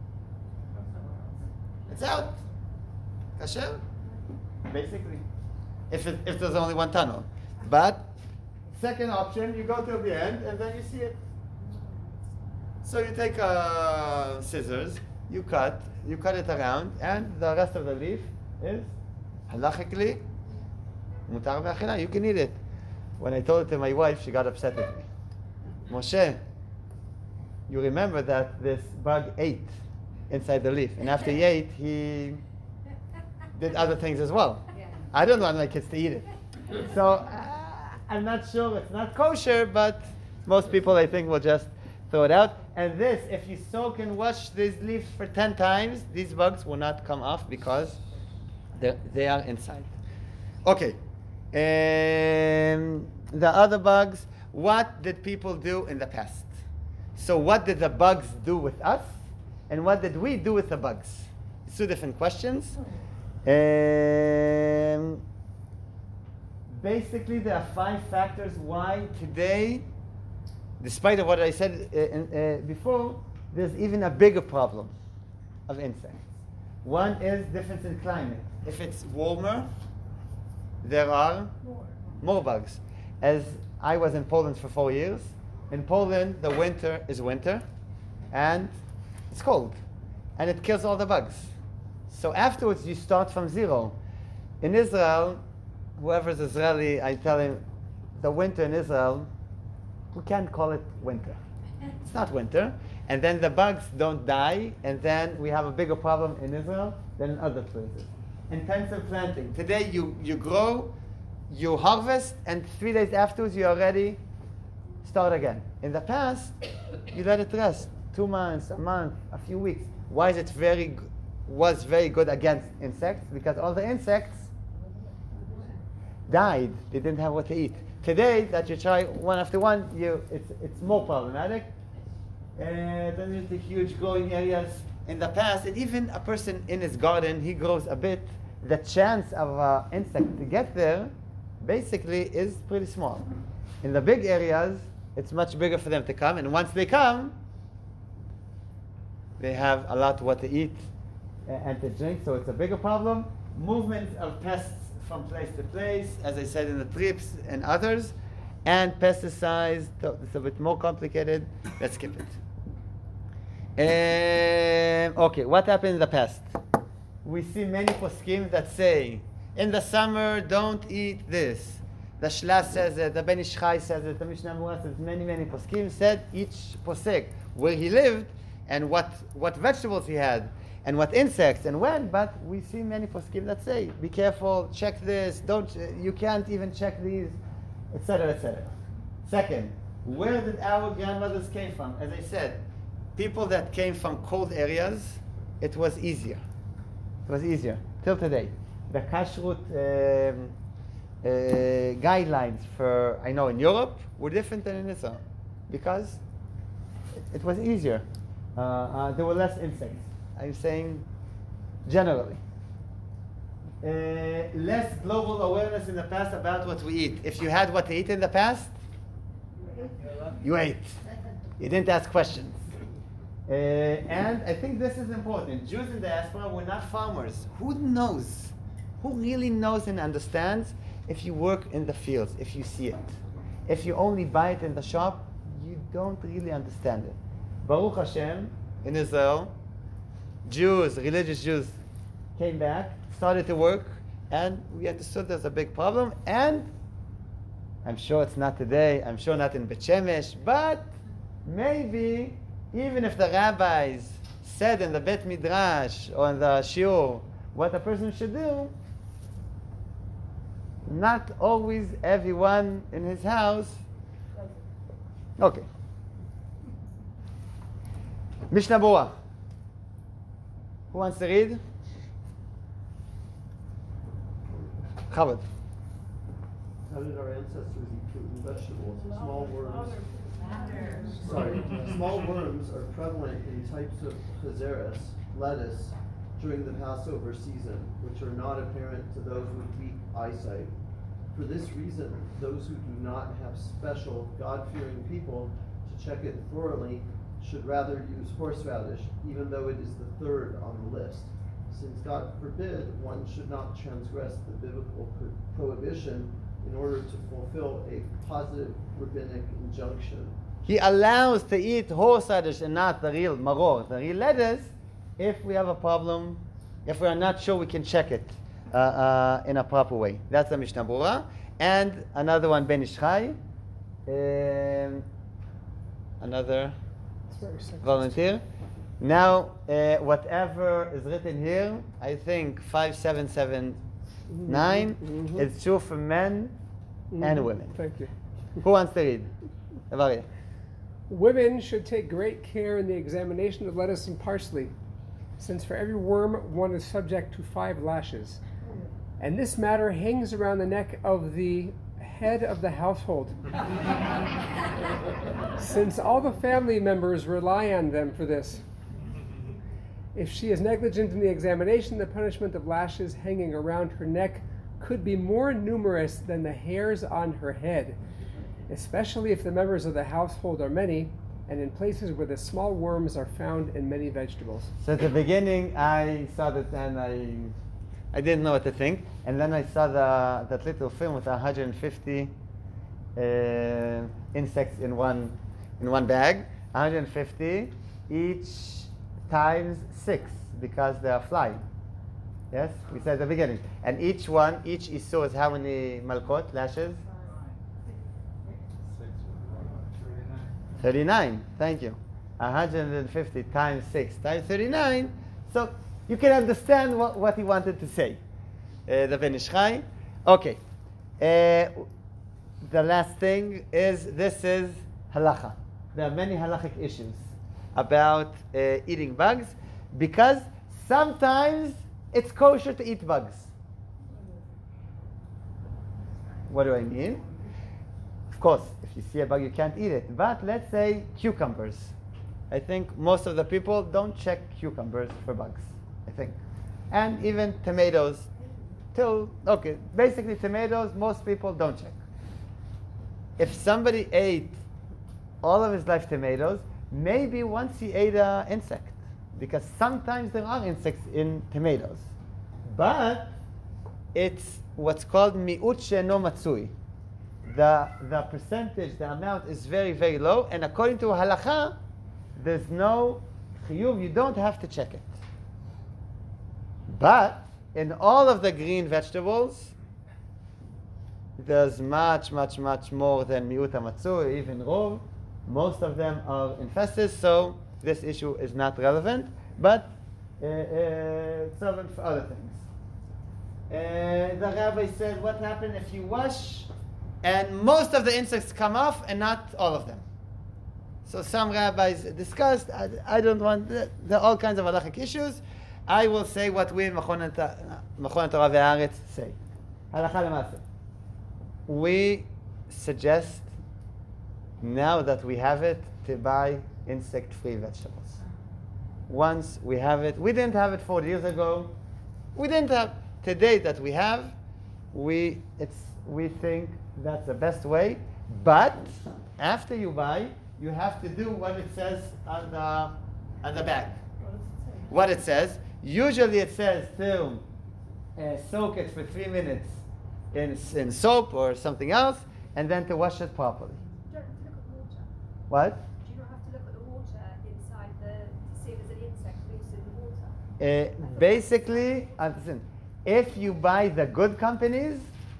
It's out. Kasher? Basically. If, it, if there's only one tunnel. But, second option, you go till the end and then you see it. So you take uh, scissors, you cut, you cut it around, and the rest of the leaf is halachically mutar v'achila. You can eat it. When I told it to my wife, she got upset with me. Moshe, you remember that this bug ate inside the leaf, and after he ate, he did other things as well. I don't want my kids to eat it. So uh, I'm not sure it's not kosher, but most people I think will just throw it out. And this, if you soak and wash these leaves for ten times, these bugs will not come off because they are inside. Okay. Um, the other bugs, what did people do in the past? So what did the bugs do with us? And what did we do with the bugs? It's two different questions. Um, basically, there are five factors why today, despite of what I said uh, uh, before, there's even a bigger problem of insects. One is difference in climate. If it's warmer, there are More. more bugs. As I was in Poland for four years, in Poland the winter is winter, and it's cold, and it kills all the bugs. So afterwards, you start from zero. In Israel, whoever's Israeli, I tell him, the winter in Israel, we can't call it winter. It's not winter. And then the bugs don't die, and then we have a bigger problem in Israel than in other places. Intensive planting. Today, you, you grow, you harvest, and three days afterwards, you already start again. In the past, you let it rest. Two months, a month, a few weeks. Why is it very good? Was very good against insects because all the insects died. They didn't have what to eat. Today, that you try one after one, you it's it's more problematic. And then there's the huge growing areas. In the past, and even a person in his garden, he grows a bit. The chance of an insect to get there, basically, is pretty small. In the big areas, it's much bigger for them to come. And once they come, they have a lot what to eat and to drink, so it's a bigger problem. Movement of pests from place to place, as I said in the trips and others, and pesticides. It's a bit more complicated. Let's skip it. Um, okay, what happened in the past? We see many poskim that say, in the summer, don't eat this. The Shla says it, the Ben Ish Chai says it, the Mishnah Berurah says, many, many poskim said each posek where he lived and what, what vegetables he had and what insects and when, but we see many poskim that say, be careful, check this, don't, you can't even check these, et cetera, et cetera. Second, where did our grandmothers came from? As I said, people that came from cold areas, it was easier. It was easier till today. The kashrut um, uh, guidelines for I know in Europe were different than in Israel because it, it was easier. Uh, uh, there were less insects. I'm saying generally. Uh, less global awareness in the past about what we eat. If you had what to eat in the past, you ate. You didn't ask questions. Uh, and I think this is important. Jews in diaspora were not farmers. Who knows? Who really knows and understands if you work in the fields, if you see it? If you only buy it in the shop, you don't really understand it. Baruch Hashem, in Israel, Jews, religious Jews, came back, started to work, and we understood there's a big problem. And I'm sure it's not today, I'm sure not in Bet Shemesh, but maybe even if the rabbis said in the Bet Midrash or in the Shiur what a person should do, not always everyone in his house. Okay. Mishnah Berurah. Who wants to read? Chavod. How did our ancestors eat fruit and vegetables? Small worms. Sorry, small worms are prevalent in types of chazeres, lettuce, during the Passover season, which are not apparent to those with weak eyesight. For this reason, those who do not have special God-fearing people to check it thoroughly should rather use horseradish, even though it is the third on the list. Since God forbid, one should not transgress the biblical pro- prohibition in order to fulfill a positive rabbinic injunction. He allows to eat horseradish and not the real maror, the real lettuce, if we have a problem, if we are not sure we can check it uh, uh, in a proper way. That's the Mishnah Berurah. And another one, Ben Ish Chai. Um, another volunteer. Now, uh, whatever is written here, I think five seven seven nine, Mm-hmm. is true for men Mm-hmm. and women. Thank you. Who wants to read? Avaria. Women should take great care in the examination of lettuce and parsley, since for every worm one is subject to five lashes. And this matter hangs around the neck of the head of the household, since all the family members rely on them for this. If she is negligent in the examination, the punishment of lashes hanging around her neck could be more numerous than the hairs on her head, especially if the members of the household are many, and in places where the small worms are found in many vegetables. So at the beginning, I saw that and I, I didn't know what to think. And then I saw the that little film with one hundred fifty uh, insects in one in one bag. one hundred fifty each times six because they are flying. Yes, we said at the beginning. And each one, each isur is how many malkot, lashes? thirty-nine. Thank you. one hundred fifty times six times thirty-nine. So you can understand what, what he wanted to say. Uh, the Ben Ish Chai. Okay. Uh, the last thing is this is halacha. There are many halachic issues about uh, eating bugs because sometimes it's kosher to eat bugs. What do I mean? Of course, if you see a bug, you can't eat it. But let's say cucumbers. I think most of the people don't check cucumbers for bugs, I think. And even tomatoes. Till, okay, basically tomatoes, most people don't check. If somebody ate all of his life tomatoes, maybe once he ate an insect. Because sometimes there are insects in tomatoes. But it's what's called mi'ut she'eno matzui. The, the percentage, the amount is very, very low. And according to halacha, there's no chiyuv, you don't have to check it. But in all of the green vegetables, there's much, much, much more than mi'ut hamatzui, even rov. Most of them are infested, so this issue is not relevant, but uh, uh, it's relevant for other things. Uh, the rabbi said, what happens if you wash and most of the insects come off and not all of them? So some rabbis discussed, I, I don't want, there are all kinds of halachic issues. I will say what we in Machon Torah Ve'aretz say. Halacha l'maaseh. We suggest, now that we have it, to buy insect-free vegetables. Once we have it, we didn't have it forty years ago. We didn't have today that we have. We it's we think that's the best way. But after you buy, you have to do what it says on the on the back. What it says. Usually it says to uh, soak it for three minutes in in soap or something else, and then to wash it properly. You don't have to look at water. What? Do you not have to look at the water inside the to see if there's an insect loose in the water? Uh, basically, uh, listen, if you buy the good companies,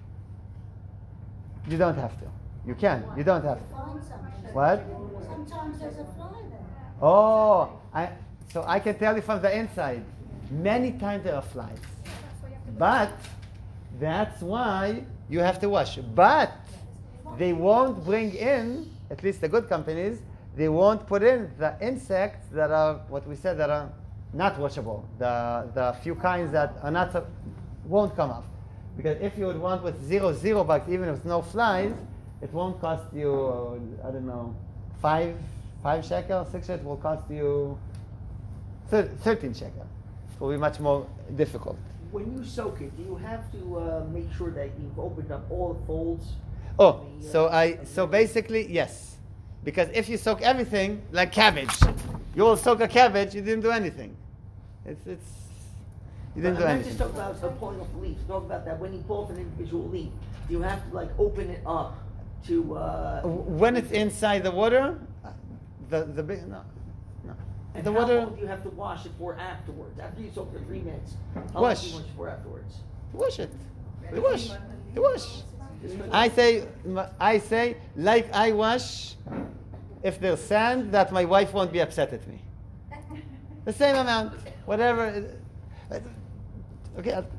you don't have to. You can. You don't have to. Find something. What? Sometimes there's a fly there. Oh, I, so I can tell you from the inside. Many times there are flies. But that's why you have to wash. But they won't bring in, at least the good companies, they won't put in the insects that are, what we said, that are not washable. The, the few kinds that are not, won't come up. Because if you would want with zero, zero bucks, even with no flies, it won't cost you, uh, I don't know, five, five shekel, six shekel, it will cost you thir- thirteen shekel. It will be much more difficult. When you soak it, do you have to uh, make sure that you've opened up all the folds? Oh, The, uh, so I, of so the- basically, yes. Because if you soak everything, like cabbage, you will soak a cabbage, you didn't do anything. It's, it's, you didn't do I'm not just anything. talking about uh, pulling off the leaves. Talk about that when you pull off an individual leaf, do you have to like open it up to? Uh, When it's inside the water, the, the big, no, no. and The how water, long do you have to wash it for afterwards? After you soak for three minutes, how Wash. long do you wash it for afterwards? wash it. You wash. You wash. Just for- I say, I say, like I wash, if there's sand, that my wife won't be upset at me. The same amount, whatever. it- Okay. I'll-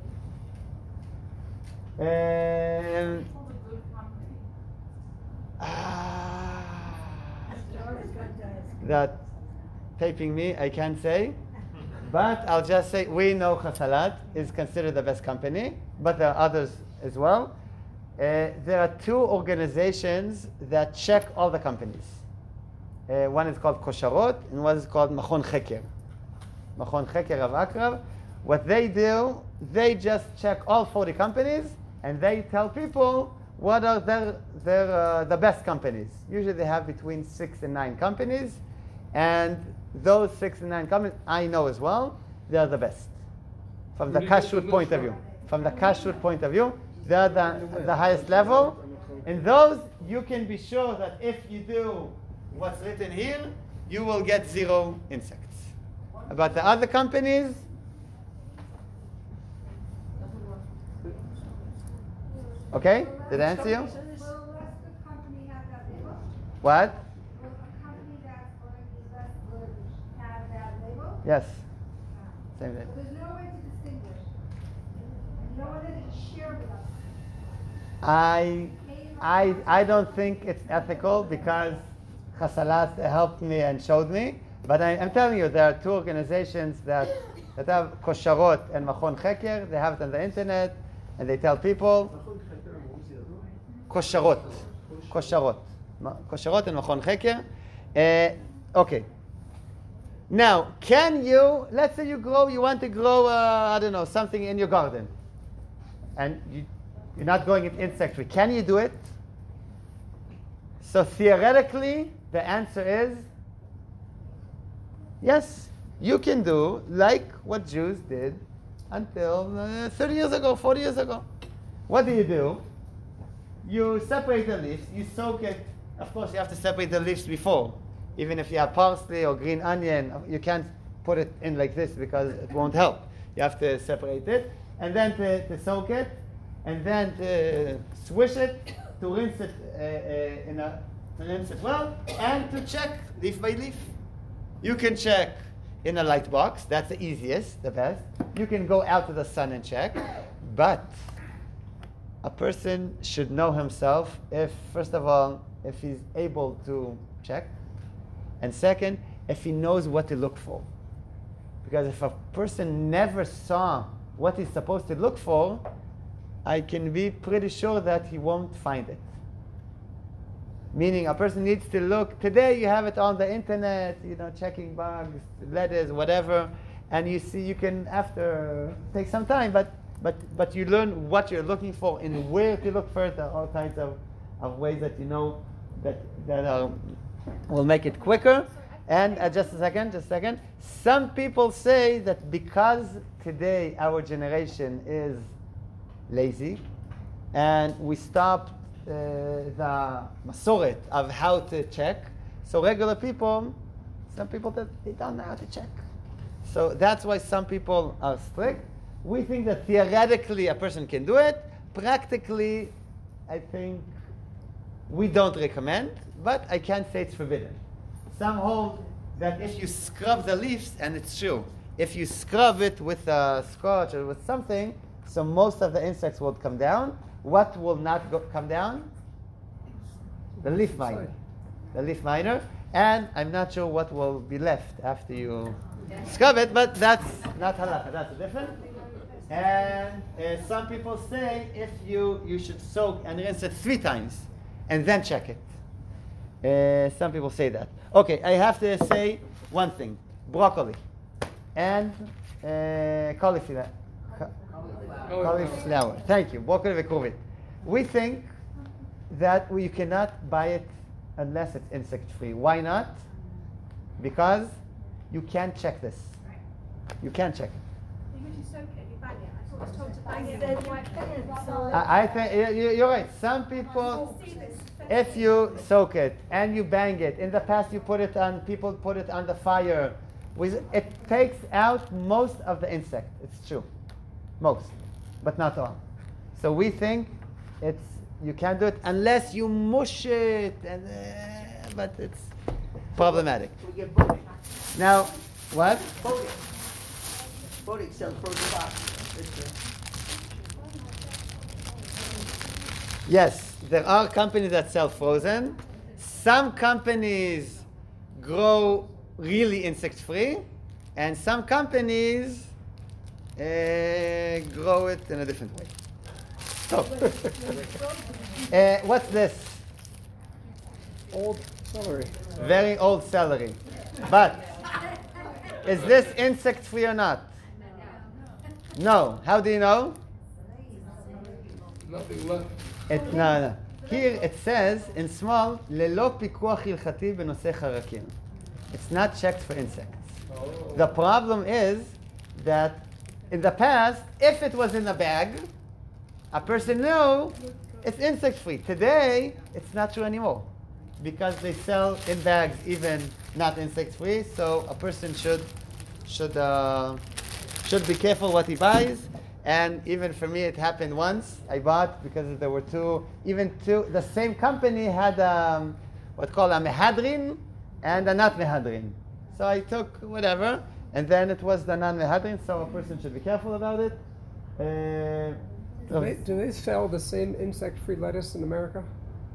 Um, ah, that taping me, I can't say. But I'll just say we know Chasalat is considered the best company, but there are others as well. Uh, there are two organizations that check all the companies. Uh, one is called Kosharot, and one is called Machon Cheker. Machon Cheker of Akrav. What they do, they just check all forty companies, and they tell people what are their, their uh, the best companies. Usually they have between six and nine companies, and those six and nine companies, I know as well, they are the best. From the Where do you get the kashrut point list of view. from? From the kashrut point of view, they're the, the highest level. In those, you can be sure that if you do what's written here, you will get zero insects. About the other companies, okay? Did I answer you? Will less good company have that label? What? Will a company that's going to be less good have that label? Yes. Same thing. So there's no way to distinguish. And no one to share with us. I, I, I don't think it's ethical because Chasalat helped me and showed me. But I, I'm telling you, there are two organizations that, that have Kosharot and Machon Cheker. They have it on the internet, and they tell people Kosharot, Kosharot, Ma- Kosharot and Machon Cheker. Uh, okay. Now, can you? Let's say you grow. You want to grow. Uh, I don't know, something in your garden, and you, you're not growing it insect-free. Can you do it? So theoretically, the answer is yes. You can do like what Jews did until uh, thirty years ago, forty years ago. What do you do? You separate the leaves. You soak it. Of course, you have to separate the leaves before. Even if you have parsley or green onion, you can't put it in like this because it won't help. You have to separate it, and then to, to soak it, and then to swish it, to rinse it uh, uh, in a to rinse it well, and to check leaf by leaf. You can check in a light box. That's the easiest, the best. You can go out to the sun and check, but a person should know himself if, first of all, if he's able to check, and second, if he knows what to look for. Because if a person never saw what he's supposed to look for, I can be pretty sure that he won't find it. Meaning a person needs to look, today you have it on the internet, you know, checking bugs, letters, whatever, and you see, you can, after, take some time, but but but you learn what you're looking for and where to look first. There are all kinds of, of ways that you know that, that are, will make it quicker. And uh, just a second, just a second. Some people say that because today our generation is lazy, and we stopped uh, the masoret of how to check, so regular people, some people that they don't know how to check. So that's why some people are strict. We think that theoretically a person can do it. Practically, I think we don't recommend, but I can't say it's forbidden. Some hold that if you scrub the leaves, and it's true, if you scrub it with a scotch or with something, so most of the insects will come down. What will not go, come down? The leaf miner. The leaf miner. And I'm not sure what will be left after you scrub it, but that's not halakha, that's different. And uh, some people say if you, you should soak and rinse it three times and then check it. Uh, some people say that. Okay, I have to say one thing. Broccoli and uh, cauliflower. Cauliflower. Thank you. Broccoli v'kruvit. We think that we cannot buy it unless it's insect-free. Why not? Because you can't check this. You can't check it. You usually soak it, you bang it. I thought I was told to bang it in white pepper. I, I think you- you're right. Some people, if you soak it and you bang it, in the past you put it on, people put it on the fire. With, it takes out most of the insect. It's true. Most, but not all. So we think it's, you can't do it unless you mush it, and, uh, but it's problematic. We get Bodig. Now, what? Bodig. Bodig sells frozen boxes. It's, uh, Yes, there are companies that sell frozen. Some companies grow really insect-free, and some companies uh, grow it in a different way. So, uh, what's this? Old celery. Very old celery. But is this insect-free or not? No. How do you know? Nothing left. It, no, no. Here it says in small, ללא פיקוח הלכתי בנושא חרקים. It's not checked for insects. Oh. The problem is that in the past, if it was in a bag, a person knew it's insect-free. Today, it's not true anymore because they sell in bags even not insect-free. So a person should should uh, should be careful what he buys. And even for me, it happened once. I bought because there were two, even two. The same company had um, what's called a mehadrin and a not mehadrin. So I took whatever, and then it was the non-mehadrin. So a person should be careful about it. Uh, Do they, do they sell the same insect-free lettuce in America?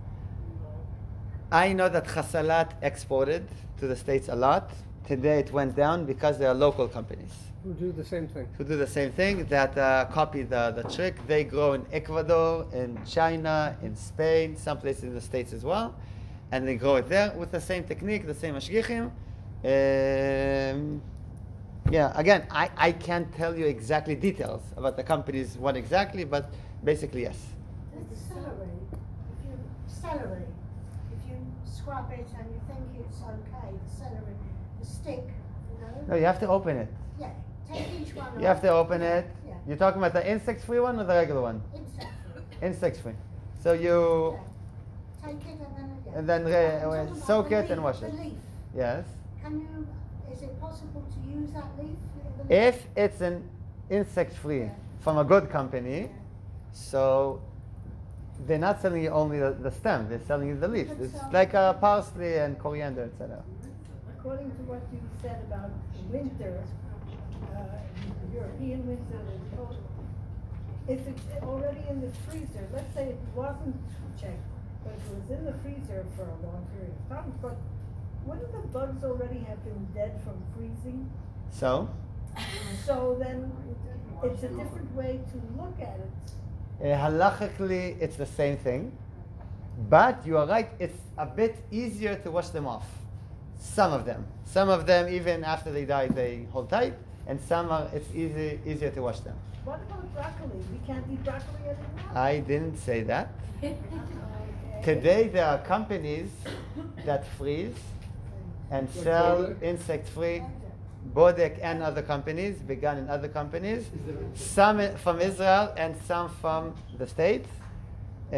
I know that Chasalat exported to the States a lot. Today it went down because there are local companies Who do the same thing? who do the same thing, that uh, copy the, the trick. They grow in Ecuador, in China, in Spain, some places in the States as well. And they grow it there with the same technique, the same mashgichim. Um, yeah, again, I, I can't tell you exactly details about the companies, what exactly, but basically yes. The celery, if you, celery, if you scrub it and you think it's okay, the celery, the stick, you know? No, you have to open it. Yeah, take each one You have off. to open it. Yeah. You're talking about the insect-free one or the regular one? Insect. Insect-free. So you, Yeah. Take it and then again. and then I'm re- talking uh, about soak the it leaf, and wash the it. leaf. Yes. Can you, is it possible to use that leaf? the leaf? If it's an insect-free Yeah. from a good company, so they're not selling you only the, the stem, they're selling you the leaves. But It's so- like uh, parsley and coriander, et cetera. According to what you said about winter, uh, European winter, if it's already in the freezer, let's say it wasn't checked, but it was in the freezer for a long period of time, but wouldn't the bugs already have been dead from freezing? So, So then, it's a different way to look at it. Uh, halachically, it's the same thing, but you are right. It's a bit easier to wash them off. Some of them, some of them, even after they die, they hold tight, and some are. It's easy, easier to wash them. What about broccoli? We can't eat broccoli anymore? I didn't say that. Okay. Today there are companies that freeze and sell Bodek? insect-free. Bodek and other companies, begun in other companies, some i- from Israel and some from the States. Um,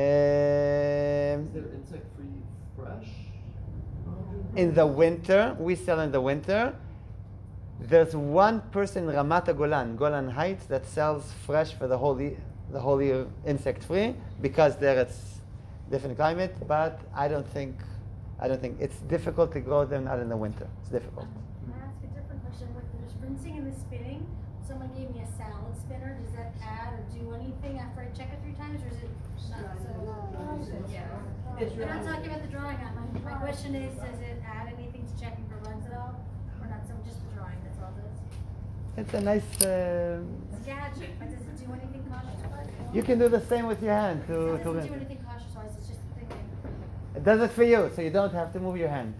Is there insect-free fresh? in the winter, we sell in the winter. There's one person in Ramat Golan, Golan Heights, that sells fresh for the whole year, the whole year insect-free, because there it's different climate. But I don't think, I don't think it's difficult to grow them not in the winter. It's difficult. Can I ask a different question? With the rinsing and the spinning, someone gave me a salad spinner. Does that add or do anything after I check it three times, or is it not so? Yeah. We're not talking about the drawing. My, my question is, does it add anything to checking for runs at all, or not? So just the drawing. That's all it is. It's a nice. Uh, It's a gadget, but does it do anything cautious-wise? you can do the same with your hand So to it to doesn't rinse. do anything cautious-wise. It's just thinking. It does it for you, so you don't have to move your hand.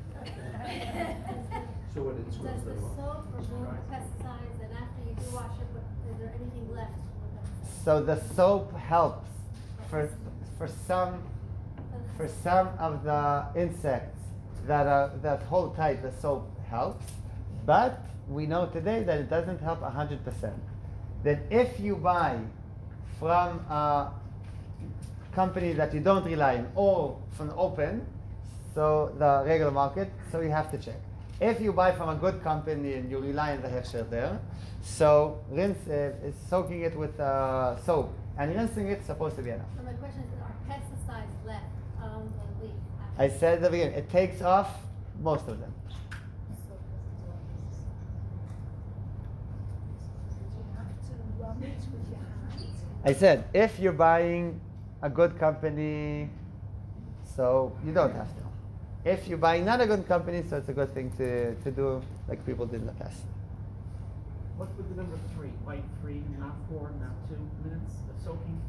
So when it Does scrubs the them off. soap remove pesticides, and after you do wash it, what, is there anything left with them? So the soap helps for for some for some of the insects that are that hold tight. The soap helps, but we know today that it doesn't help a hundred percent. That if you buy from a company that you don't rely on, or from open, so the regular market, so you have to check. If you buy from a good company and you rely on the Hersher there, so rinse uh, is soaking it with uh, soap and rinsing it supposed to be enough. So my question is, are pesticides left on the leaf? after- I said at the beginning, it takes off most of them. You have to rub it with your hands. I said, if you're buying a good company, so you don't have to. If you're buying not a good company, so it's a good thing to, to do like people did in the past. What's with the number three? Why three, not four, not two minutes of soaking?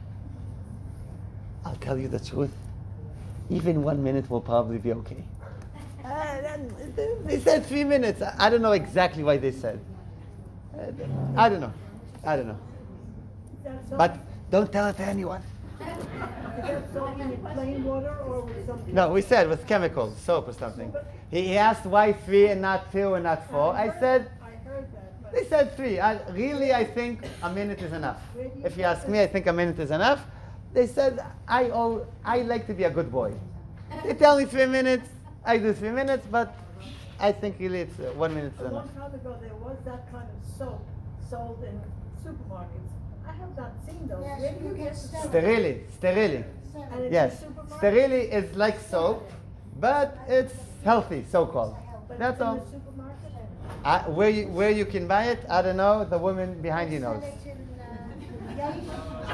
I'll tell you the truth. Even one minute will probably be okay. Uh, they said three minutes. I I don't know exactly why they said. Uh, I don't know. I don't know. Is that But soap- don't tell it to anyone. is that soap in plain water or with something? No, we said with chemicals, soap or something. He, he asked why three and not two and not four. I said, I heard that, but. they said three. I, really, I think a minute is enough. If you ask me, I think a minute is enough. They said, I, all, I like to be a good boy. They tell me three minutes, I do three minutes, but I think really it's uh, one minute is A enough. long time ago, there was that kind of soap sold in supermarkets. I have not seen those. Yes, Where do you you get get the soap? Sterili, sterili. And it's in Yes, supermarkets? sterili is like soap, but it's healthy, so-called. But That's it's in all. the supermarket? I, where you where you can buy it, I don't know. The woman behind you knows. Send it in, uh,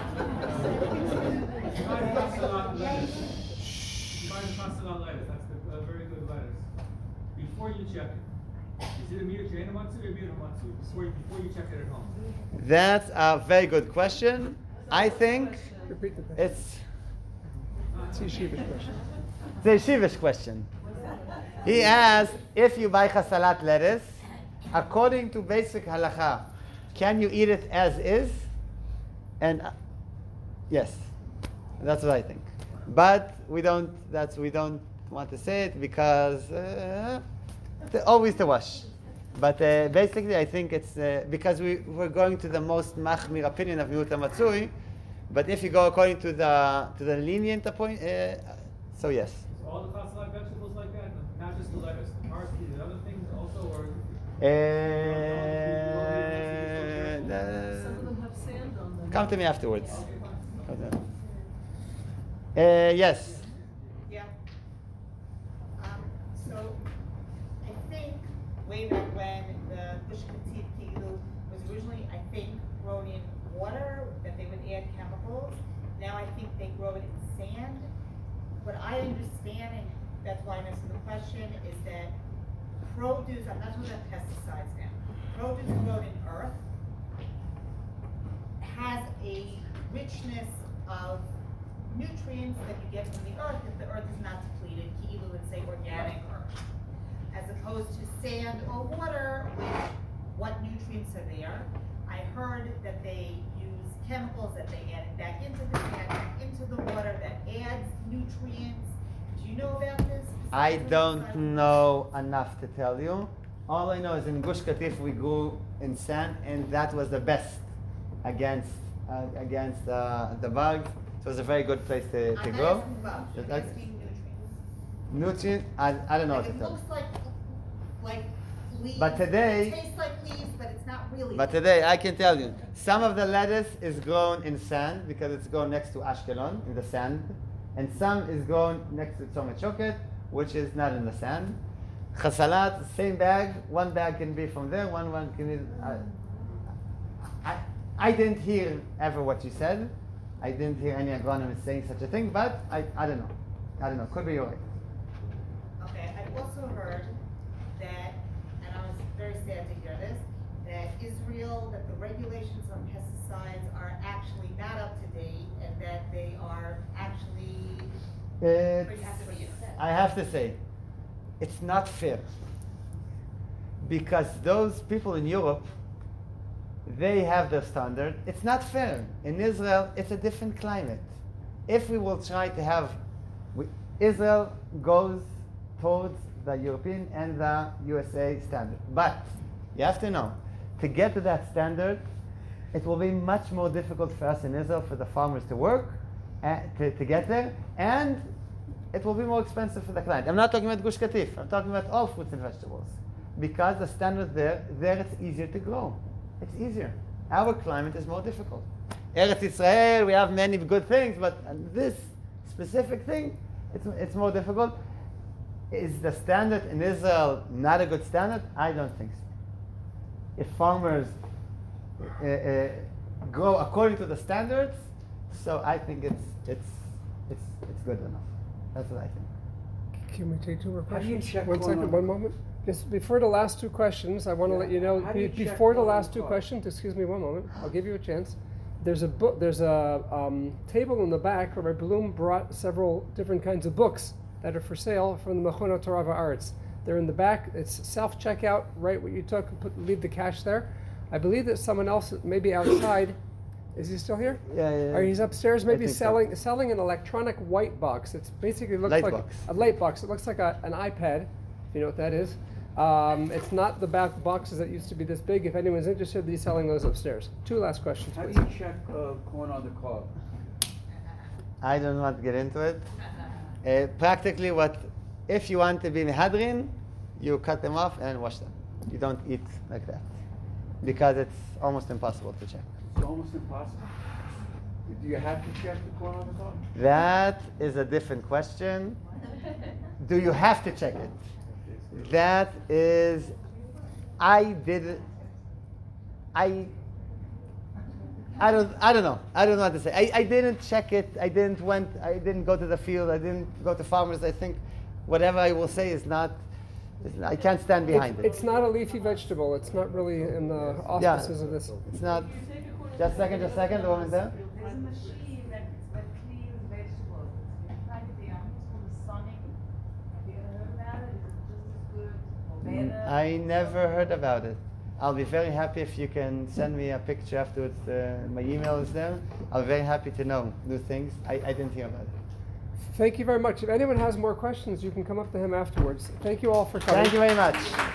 Try to pass it on lettuce. That's the, uh, very good lettuce. Before you check it, is it a meter chain matsu or meter matsu? Before you, before you check it at home. That's a very good question. I think Repeat the question. it's It's a yeshivish question. it's a yeshivish question. He asked, if you buy chasalat lettuce, according to basic halacha, can you eat it as is? And uh, yes, that's what I think. But we don't. That's we don't want to say it because uh, it's always to wash. But uh, basically, I think it's uh, because we we're going to the most machmir opinion of Miuta Matsui. But if you go according to the to the lenient point, uh, so yes. So all the fasolite vegetables like that, not just the lettuce, the parsley, the other things also, or Uh, uh, Some of them have sand on them. come to me afterwards. Uh, yes. Yeah. Um, so, I think way back when the Bushkatit Kilu was originally, I think, grown in water, that they would add chemicals. Now I think they grow it in sand. What I understand, and that's why I'm asking the question, is that produce, I'm not talking about pesticides now, produce grown in earth has a richness of nutrients that you get from the earth if the earth is not depleted, ki'ilu would say organic earth, as opposed to sand or water, which what nutrients are there. I heard that they use chemicals that they add back into the sand, back into the water that adds nutrients. Do you know about this? I don't know enough to tell you. All I know is in Gush Katif we grew in sand, and that was the best against uh, against uh, the bugs. So it was a very good place to, to I'm grow. not asking bugs, I'm That's- asking nutrients. Nutrient, I, I don't know Like what to it tell you. looks like, like leaves. But today- It tastes like leaves, but it's not really. But today I can tell you, some of the lettuce is grown in sand because it's grown next to Ashkelon in the sand, and some is grown next to Tzomet Shoket, which is not in the sand. Chasalat, same bag. One bag can be from there. One one can be. Uh, I I didn't hear ever what you said. I didn't hear any agronomist saying such a thing, but I I don't know. I don't know. Could be you're right. Okay, I've also heard that, and I was very sad to hear this, that Israel, that the regulations on pesticides are actually not up to date, and that they are actually. It's, You have to read it. I have to say, it's not fair. Because those people in Europe, they have their standard. It's not fair. In Israel, it's a different climate. If we will try to have, we, Israel goes towards the European and the U S A standard. But you have to know, to get to that standard, it will be much more difficult for us in Israel, for the farmers to work, uh, to, to get there, and it will be more expensive for the client. I'm not talking about Gush Katif. I'm talking about all fruits and vegetables. Because the standard there, there it's easier to grow. It's easier. Our climate is more difficult. Eretz Israel, we have many good things, but this specific thing, it's, it's more difficult. Is the standard in Israel not a good standard? I don't think so. If farmers uh, uh, grow according to the standards, so I think it's it's it's it's good enough. That's what I think. Can we take two more How do you questions? check One one second, on- one moment. Just before the last two questions, I want to Yeah. let you know, How do be- you check before the one on last two top? questions, excuse me one moment, I'll give you a chance. There's a book, there's a um, table in the back where Bloom brought several different kinds of books that are for sale from the Mechonat Torah Arts. They're in the back. It's self-checkout. Write what you took and put, leave the cash there. I believe that someone else, maybe outside, is he still here? Yeah, yeah, yeah. Or he's upstairs, I maybe think so. selling selling an electronic white box. It's basically looks Light like box. a light box. It looks like a, an iPad, if you know what that is. Um, it's not the back boxes that used to be this big. If anyone's interested, he's selling those upstairs. Two last questions, How do please. you check uh, corn on the cob? I don't want to get into it. Uh, practically, what if you want to be mehadrin, you cut them off and wash them. You don't eat like that because it's almost impossible to check. It's almost impossible. Do you have to check the corn on the cob? That is a different question. Do you have to check it? That is, I did, I, I don't, I don't know. I don't know what to say. I, I didn't check it. I didn't went. I didn't go to the field. I didn't go to farmers. I think whatever I will say is not. is- I can't stand behind It's, it. it's not a leafy vegetable. It's not really in the auspices of this. It's not. Just a second. Just a second. The woman there. There's a machine that, that cleans vegetables. It's practically, I think it's called a Sonic. Have you ever heard about it? Is it just as good or better? I never heard about it. I'll be very happy if you can send me a picture afterwards. Uh, my email is there. I'll be very happy to know new things. I, I didn't hear about it. Thank you very much. If anyone has more questions, you can come up to him afterwards. Thank you all for coming. Thank you very much.